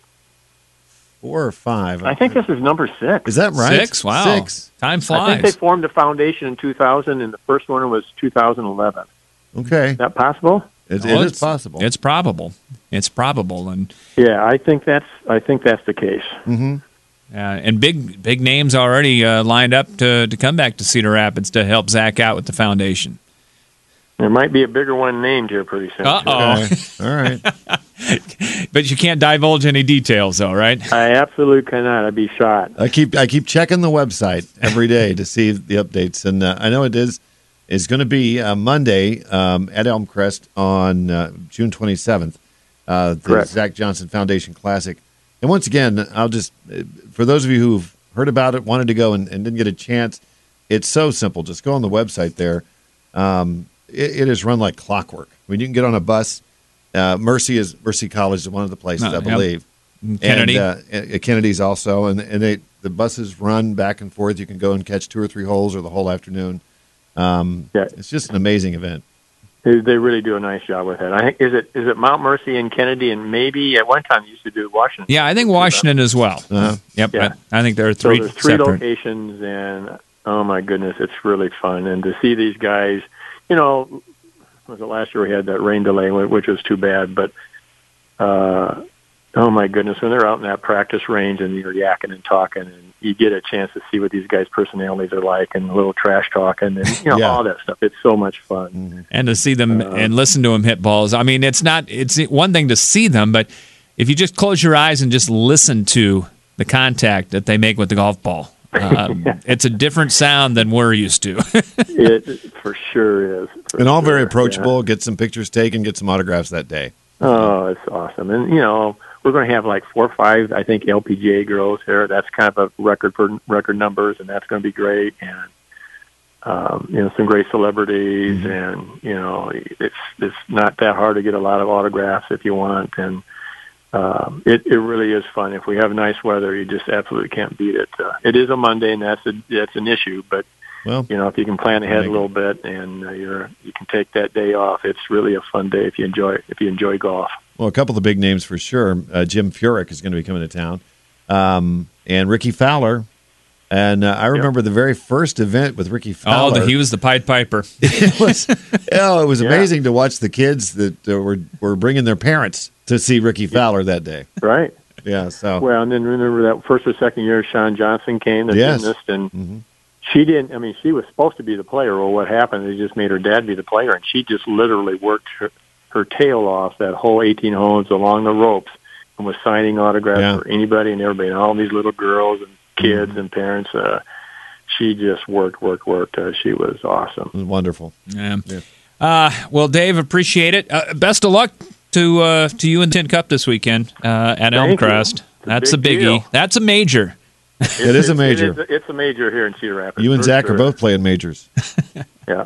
four or five. I think this is number six. Is that right? Six? Wow. Six. Time flies. I think they formed a foundation in two thousand, and the first one was two thousand eleven. Okay. Is that possible? It, oh, it is possible. It's probable. It's probable, and yeah, I think that's I think that's the case. Mm-hmm. Uh, and big big names already uh, lined up to to come back to Cedar Rapids to help Zach out with the foundation. There might be a bigger one named here pretty soon. Uh oh. Okay. All right. But you can't divulge any details, though, right? I absolutely cannot. I'd be shot. I keep I keep checking the website every day to see the updates, and uh, I know it is is going to be uh, Monday um, at Elmcrest on uh, June twenty-seventh, uh, the Correct. Zach Johnson Foundation Classic. And once again, I'll just for those of you who've heard about it, wanted to go and, and didn't get a chance, it's so simple. Just go on the website there. Um, it, it is run like clockwork. I mean, you can get on a bus. Uh, Mercy is Mercy College is one of the places, Oh, I believe. yep. Kennedy. And, uh, Kennedy's also, and and they the buses run back and forth. You can go and catch two or three holes or the whole afternoon. Um, yeah. It's just an amazing event. They, they really do a nice job with it. I think is it is it Mount Mercy and Kennedy, and maybe at one time they used to do Washington. Yeah, I think Washington as well. Uh-huh. Yep. Yeah. I, I think there are So three there's three separate. locations, and oh my goodness, it's really fun. And to see these guys, you know, was it last year we had that rain delay, which was too bad, but uh, oh my goodness, when they're out in that practice range and you're yakking and talking, and you get a chance to see what these guys' personalities are like, and a little trash talking, and you know Yeah. all that stuff. It's so much fun. Mm-hmm. And to see them Uh, and listen to them hit balls. I mean, it's not. It's one thing to see them, but if you just close your eyes and just listen to the contact that they make with the golf ball, um, it's a different sound than we're used to. It for sure is. For And all very sure, approachable. yeah. Get some pictures taken, get some autographs that day. Oh, it's awesome. And, you know, we're going to have like four or five, I think, L P G A girls here. That's kind of a record for record numbers, and that's going to be great. And, um, you know, some great celebrities. Mm-hmm. And, you know, it's it's not that hard to get a lot of autographs if you want. And um, it, it really is fun. If we have nice weather, you just absolutely can't beat it. Uh, it is a Monday, and that's, a, that's an issue. But, Well, you know, if you can plan ahead make a little bit and uh, you're you can take that day off, it's really a fun day if you enjoy if you enjoy golf. Well, a couple of the big names for sure. Uh, Jim Furyk is going to be coming to town, um, and Ricky Fowler. And uh, I remember the very first event with Ricky Fowler. Oh, the, he was the Pied Piper. it was, oh, it was Yeah. amazing to watch the kids that uh, were were bringing their parents to see Ricky Fowler that day. Right. Yeah. So Well, and then remember that first or second year, Sean Johnson came, the Yes. gymnast, and Mhm. she didn't. I mean, she was supposed to be the player. Well, what happened? They just made her dad be the player, and she just literally worked her, her tail off that whole eighteen holes along the ropes, and was signing autographs Yeah. for anybody and everybody, and all these little girls and kids and parents. Uh, she just worked, worked, worked. Uh, she was awesome. it was wonderful. Yeah. Uh, well, Dave, appreciate it. Uh, best of luck to uh, to you and Tin Cup this weekend uh, at Thank you. Elmcrest. It's a That's a big biggie. deal. That's a major. It is a major. It is, it's a major here in Cedar Rapids. You and for Zach sure. are both playing majors. Yeah.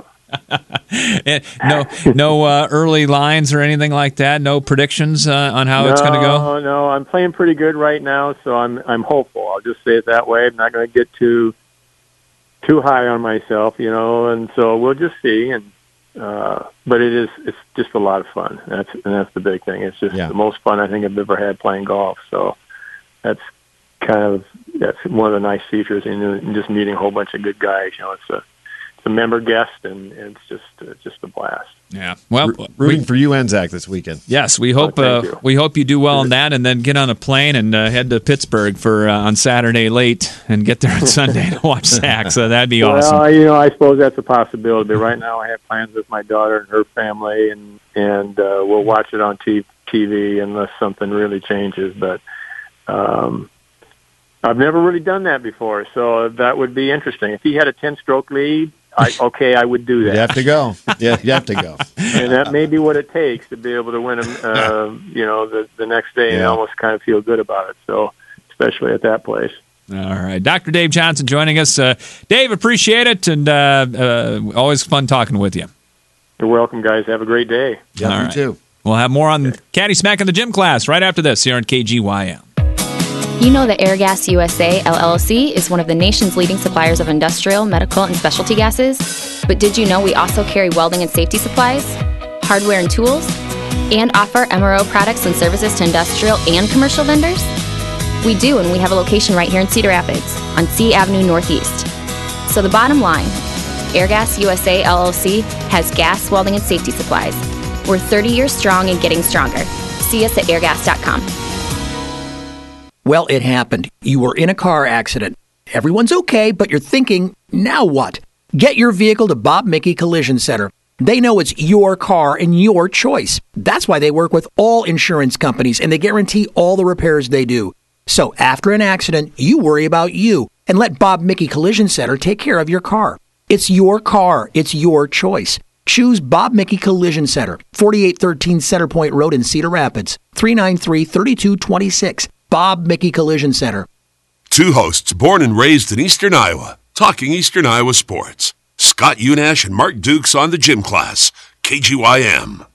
Eh, no, no uh, early lines or anything like that. No predictions uh, on how it's going to go. No, no, I'm playing pretty good right now, so I'm I'm hopeful. I'll just say it that way. I'm not going to get too too high on myself, you know, and so we'll just see. And uh, but it is it's just a lot of fun. That's and that's the big thing. It's just Yeah. the most fun I think I've ever had playing golf. So that's kind of that's one of the nice features in, in just meeting a whole bunch of good guys. You know, it's a it's a member guest, and it's just uh, just a blast. Yeah. Well, Rooting we- for you and Zach this weekend. Yes, we hope Oh, uh, thank you. we hope you do well in that, and then get on a plane and uh, head to Pittsburgh for uh, on Saturday late, and get there on Sunday to watch Zach. So that'd be awesome. Well, you know, I suppose that's a possibility. But right now, I have plans with my daughter and her family, and and uh, we'll watch it on T V unless something really changes. But um, I've never really done that before, so that would be interesting. If he had a ten-stroke lead, I, okay, I would do that. You have to go. Yeah, you have to go. And that may be what it takes to be able to win him, uh, you know, the, the next day and Yeah. almost kind of feel good about it. So, especially at that place. All right. Doctor Dave Johnson joining us. Uh, Dave, appreciate it, and uh, uh, always fun talking with you. You're welcome, guys. Have a great day. Yeah, All you right. too. We'll have more on Caddy Smack in the Gym Class right after this here on K G Y M. You know that Airgas U S A, L L C, is one of the nation's leading suppliers of industrial, medical, and specialty gases. But did you know we also carry welding and safety supplies, hardware and tools, and offer M R O products and services to industrial and commercial vendors? We do, and we have a location right here in Cedar Rapids on C Avenue Northeast. So the bottom line, Airgas U S A, L L C has gas, welding, and safety supplies. We're thirty years strong and getting stronger. See us at airgas dot com. Well, it happened. You were in a car accident. Everyone's okay, but you're thinking, now what? Get your vehicle to Bob Mickey Collision Center. They know it's your car and your choice. That's why they work with all insurance companies, and they guarantee all the repairs they do. So after an accident, you worry about you and let Bob Mickey Collision Center take care of your car. It's your car. It's your choice. Choose Bob Mickey Collision Center, forty-eight thirteen Center Point Road in Cedar Rapids, three nine three, three two two six. Bob Mickey Collision Center. Two hosts born and raised in Eastern Iowa, talking Eastern Iowa sports. Scott Unash and Mark Dukes on the Gym Class, K G Y M.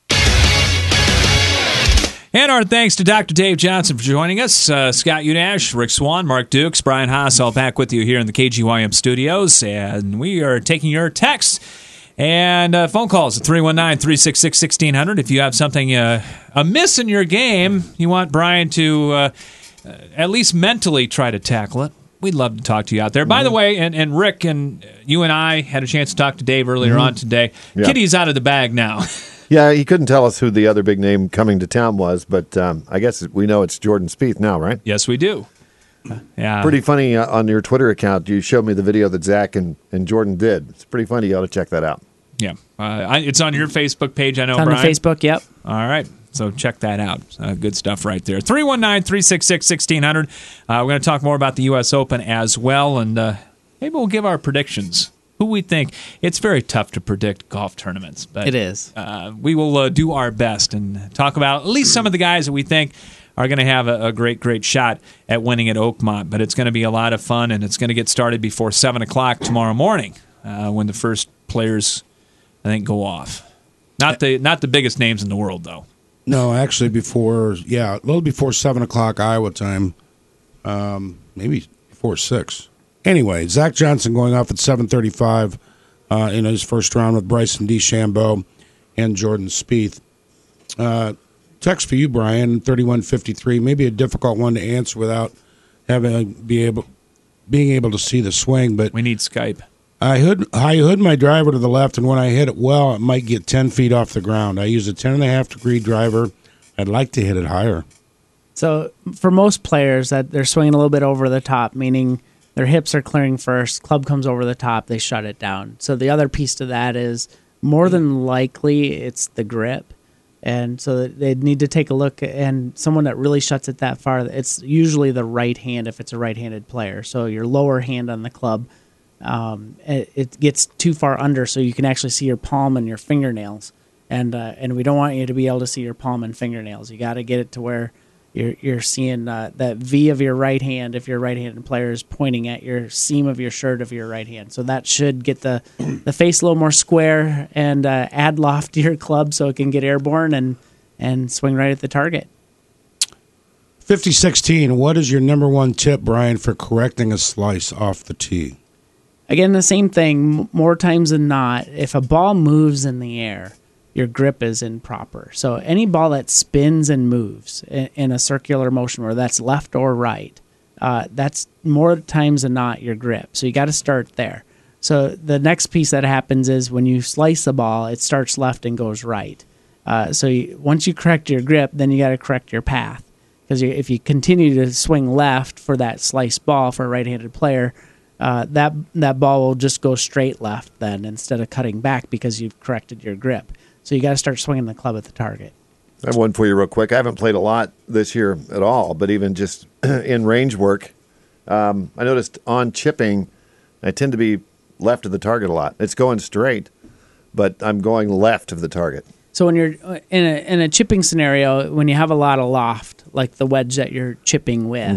And our thanks to Doctor Dave Johnson for joining us. Uh, Scott Unash, Rick Swan, Mark Dukes, Brian Haas, all back with you here in the K G Y M studios. And we are taking your texts and uh, phone calls at three one nine, three six six, one six zero zero. If you have something uh, amiss in your game, you want Brian to uh, at least mentally try to tackle it, we'd love to talk to you out there. Mm-hmm. By the way, and, and Rick and you and I had a chance to talk to Dave earlier mm-hmm. on today. Yeah. Kitty's out of the bag now. Yeah, he couldn't tell us who the other big name coming to town was, but um, I guess we know it's Jordan Spieth now, right? Yes, we do. Yeah, pretty funny uh, on your Twitter account. You showed me the video that Zach and, and Jordan did. It's pretty funny. You ought to check that out. Yeah, uh, I, it's on your Facebook page, I know, it's on Brian. the Facebook, yep. All right. So check that out. Uh, good stuff right there. three one nine, three six six, one six zero zero. Uh, we're going to talk more about the U S Open as well, and uh, maybe we'll give our predictions. Who we think. It's very tough to predict golf tournaments. But, it is. Uh, we will uh, do our best and talk about at least some of the guys that we think are going to have a, a great, great shot at winning at Oakmont. But it's going to be a lot of fun, and it's going to get started before seven o'clock tomorrow morning uh, when the first players, I think, go off. Not the not the biggest names in the world, though. No, actually, before, yeah, a little before seven o'clock Iowa time, um, maybe before six. Anyway, Zach Johnson going off at seven thirty-five uh, in his first round with Bryson DeChambeau and Jordan Spieth. Uh, text for you, Brian, thirty-one fifty-three. Maybe a difficult one to answer without having be able being able to see the swing, but we need Skype. I hood I hood my driver to the left, and when I hit it well, it might get ten feet off the ground. I use a ten and a half degree driver. I'd like to hit it higher. So for most players, that they're swinging a little bit over the top, meaning their hips are clearing first, club comes over the top, they shut it down. So the other piece to that is more than likely it's the grip. And so they need to take a look, and someone that really shuts it that far, it's usually the right hand if it's a right-handed player. So your lower hand on the club, um, it, it gets too far under so you can actually see your palm and your fingernails. And uh, and we don't want you to be able to see your palm and fingernails. You got to get it to where You're you're seeing uh, that V of your right hand if your right-handed player is pointing at your seam of your shirt of your right hand. So that should get the, the face a little more square and uh, add loft to your club so it can get airborne and, and swing right at the target. fifty sixteen, what is your number one tip, Brian, for correcting a slice off the tee? Again, the same thing. More times than not, if a ball moves in the air, your grip is improper. So any ball that spins and moves in, in a circular motion, whether that's left or right, uh, that's more times than not your grip. So you got to start there. So the next piece that happens is when you slice a ball, it starts left and goes right. Uh, so you, once you correct your grip, then you got to correct your path. Because if you continue to swing left for that sliced ball for a right-handed player, uh, that that ball will just go straight left then instead of cutting back because you've corrected your grip. So you got to start swinging the club at the target. I have one for you real quick. I haven't played a lot this year at all, but even just in range work, um, I noticed on chipping, I tend to be left of the target a lot. It's going straight, but I'm going left of the target. So when you're in a in a chipping scenario, when you have a lot of loft, like the wedge that you're chipping with, mm-hmm.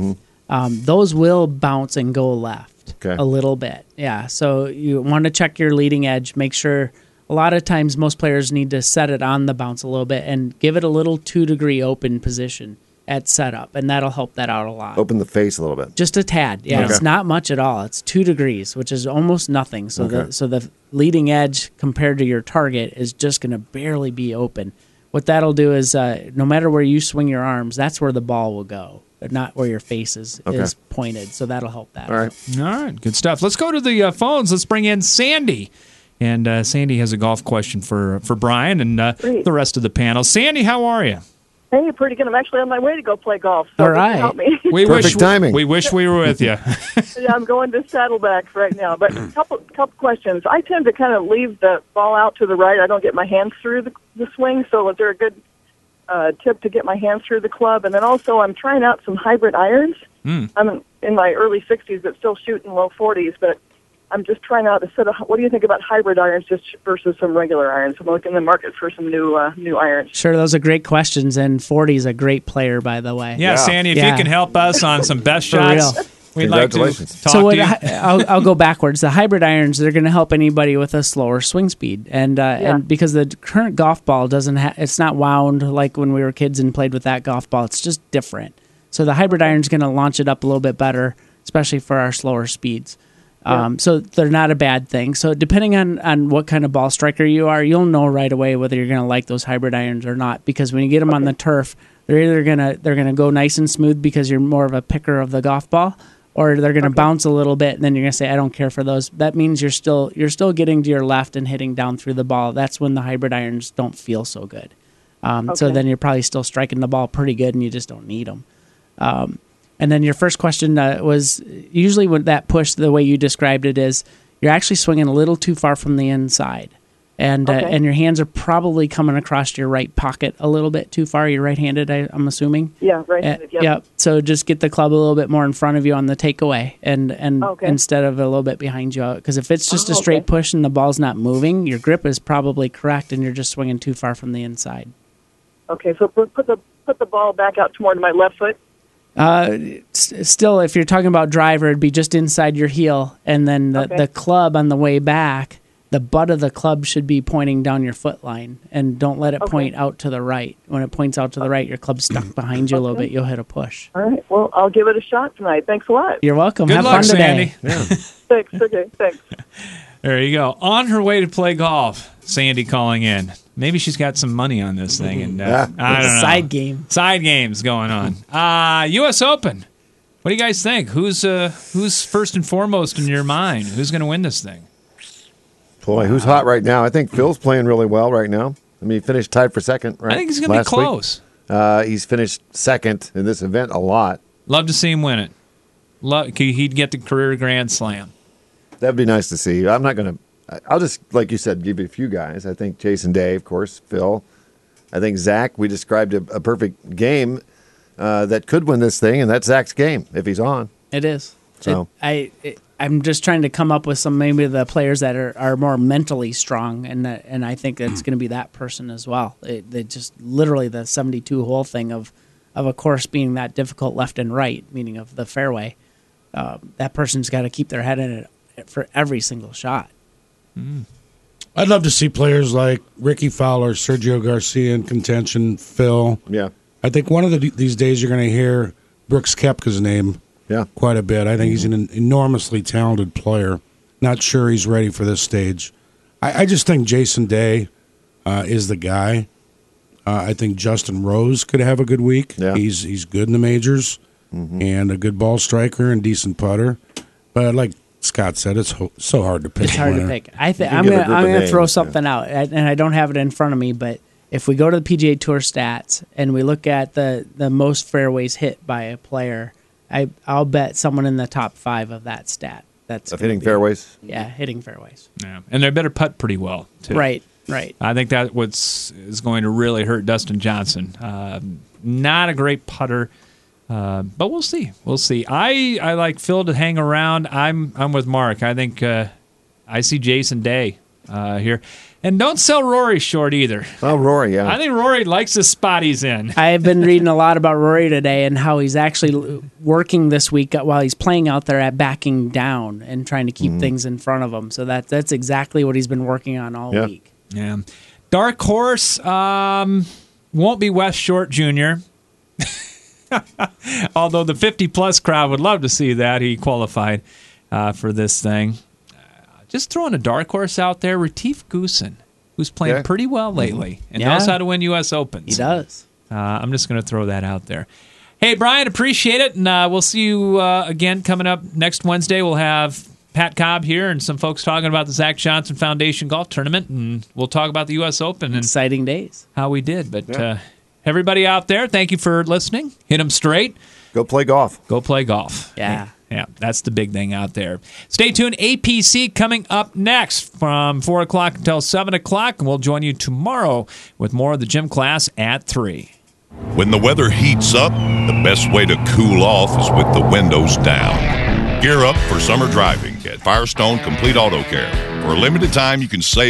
um, those will bounce and go left Okay. a little bit. Yeah, so you want to check your leading edge. Make sure. A lot of times, most players need to set it on the bounce a little bit and give it a little two degree open position at setup, and that'll help that out a lot. Open the face a little bit. Just a tad. Yeah, Okay. it's not much at all. It's two degrees, which is almost nothing. So Okay. the so the leading edge compared to your target is just going to barely be open. What that'll do is, uh, no matter where you swing your arms, that's where the ball will go, but not where your face is, Okay. is pointed. So that'll help that. All right. All right, good stuff. Let's go to the uh, phones. Let's bring in Sandy. And uh, Sandy has a golf question for for Brian and uh, the rest of the panel. Sandy, how are you? Hey, pretty good. I'm actually on my way to go play golf. So All this can right. help me. We wish, We wish we were with you. Yeah, I'm going to Saddleback right now. But a couple couple questions. I tend to kind of leave the ball out to the right. I don't get my hands through the, the swing. So is there a good uh, tip to get my hands through the club? And then also I'm trying out some hybrid irons. Mm. I'm in my early sixties, but still shooting low forties. But I'm just trying out a set of, what do you think about hybrid irons just versus some regular irons? I'm looking in the market for some new uh, new irons. Sure, those are great questions, and forty is a great player, by the way. Yeah, Sandy, if Yeah. you can help us on some best For shots, real. we'd like to talk so what to you. I, I'll, I'll go backwards. The hybrid irons, they're going to help anybody with a slower swing speed, and uh, Yeah. and because the current golf ball doesn't ha- it's not wound like when we were kids and played with that golf ball. It's just different. So the hybrid iron's going to launch it up a little bit better, especially for our slower speeds. Um, so they're not a bad thing. So depending on, on what kind of ball striker you are, you'll know right away whether you're going to like those hybrid irons or not. Because when you get them on the turf, they're either gonna they're gonna go nice and smooth because you're more of a picker of the golf ball, or they're gonna bounce a little bit, and then you're gonna say, I don't care for those. That means you're still you're still getting to your left and hitting down through the ball. That's when the hybrid irons don't feel so good. Um, So Okay. then you're probably still striking the ball pretty good, and you just don't need them. Um, And then your first question uh, was usually when that push, the way you described it is you're actually swinging a little too far from the inside. And uh, Okay. and your hands are probably coming across your right pocket a little bit too far. You're right-handed, I, I'm assuming. Yeah, right-handed, Uh, yep. Yep. So just get the club a little bit more in front of you on the takeaway, and and Okay. instead of a little bit behind you. Because if it's just Oh, a straight okay. push and the ball's not moving, your grip is probably correct, and you're just swinging too far from the inside. Okay, so put, put the put the ball back out toward my left foot. Uh, s- still, if you're talking about driver, it'd be just inside your heel, and then the, Okay. the club on the way back, the butt of the club should be pointing down your foot line, and don't let it Okay. point out to the right. When it points out to the right, your club's stuck behind you a little Okay. bit. You'll hit a push. All right, well, I'll give it a shot tonight. Thanks a lot. You're welcome. Good Have luck, fun today. Sandy. Thanks, okay, thanks. There you go. On her way to play golf, Sandy calling in. Maybe she's got some money on this thing, and uh, Yeah. I don't know. Side game. Side games going on. Uh, U S Open. What do you guys think? Who's uh, who's first and foremost in your mind? Who's going to win this thing? Boy, who's hot right now? I think Phil's playing really well right now. I mean, he finished tied for second, right? I think he's gonna be last week. close. Uh, he's finished second in this event a lot. Love to see him win it. Love, he'd get the career Grand Slam. That'd be nice to see. I'm not going to. I'll just, like you said, give you a few guys. I think Jason Day, of course, Phil. I think Zach. We described a, a perfect game uh, that could win this thing, and that's Zach's game if he's on. It is. So It- I it, I'm just trying to come up with some maybe the players that are, are more mentally strong, and that, and I think it's going to be that person as well. It, they just literally the seventy-two hole thing of of a course being that difficult left and right, meaning of the fairway. Uh, that person's got to keep their head in it for every single shot. I'd love to see players like Ricky Fowler, Sergio Garcia in contention, Phil. Yeah. I think one of the, these days you're going to hear Brooks Koepka's name yeah. quite a bit. I think he's an enormously talented player. Not sure he's ready for this stage. I, I just think Jason Day uh, is the guy. Uh, I think Justin Rose could have a good week. Yeah. He's he's good in the majors Mm-hmm. and a good ball striker and decent putter. But like Scott said, it's ho- so hard to pick. It's a hard to winner. pick. I You think can I'm give a gonna group I'm of gonna throw names, something out, and and I don't have it in front of me, but if we go to the P G A Tour stats and we look at the the most fairways hit by a player, I I'll bet someone in the top five of that stat. That's Of gonna hitting be- fairways? Yeah, hitting fairways. Yeah, and they better putt pretty well too. Right, right. I think that what's is going to really hurt Dustin Johnson. Uh, not a great putter, uh, but we'll see. We'll see. I, I like Phil to hang around. I'm I'm with Mark. I think uh, I see Jason Day uh, here. And don't sell Rory short either. Oh, Rory, yeah. I think Rory likes the spot he's in. I've been reading a lot about Rory today and how he's actually working this week while he's playing out there at backing down and trying to keep Mm. things in front of him. So that, that's exactly what he's been working on all Yeah. week. Yeah. Dark horse um, won't be Wes Short Junior Although the fifty-plus crowd would love to see that. He qualified uh, for this thing. Just throwing a dark horse out there, Retief Goosen, who's playing Yeah. pretty well lately Mm-hmm. and Yeah. knows how to win U S Opens. He does. Uh, I'm just going to throw that out there. Hey, Brian, appreciate it, and uh, we'll see you uh, again coming up next Wednesday. We'll have Pat Cobb here and some folks talking about the Zach Johnson Foundation Golf Tournament, and we'll talk about the U S Open and exciting days. How we did. But Yeah. uh, everybody out there, thank you for listening. Hit them straight. Go play golf. Go play golf. Yeah. Yeah, that's the big thing out there. Stay tuned. A P C coming up next from four o'clock until seven o'clock, and we'll join you tomorrow with more of the gym class at three. When the weather heats up, the best way to cool off is with the windows down. Gear up for summer driving at Firestone Complete Auto Care. For a limited time, you can save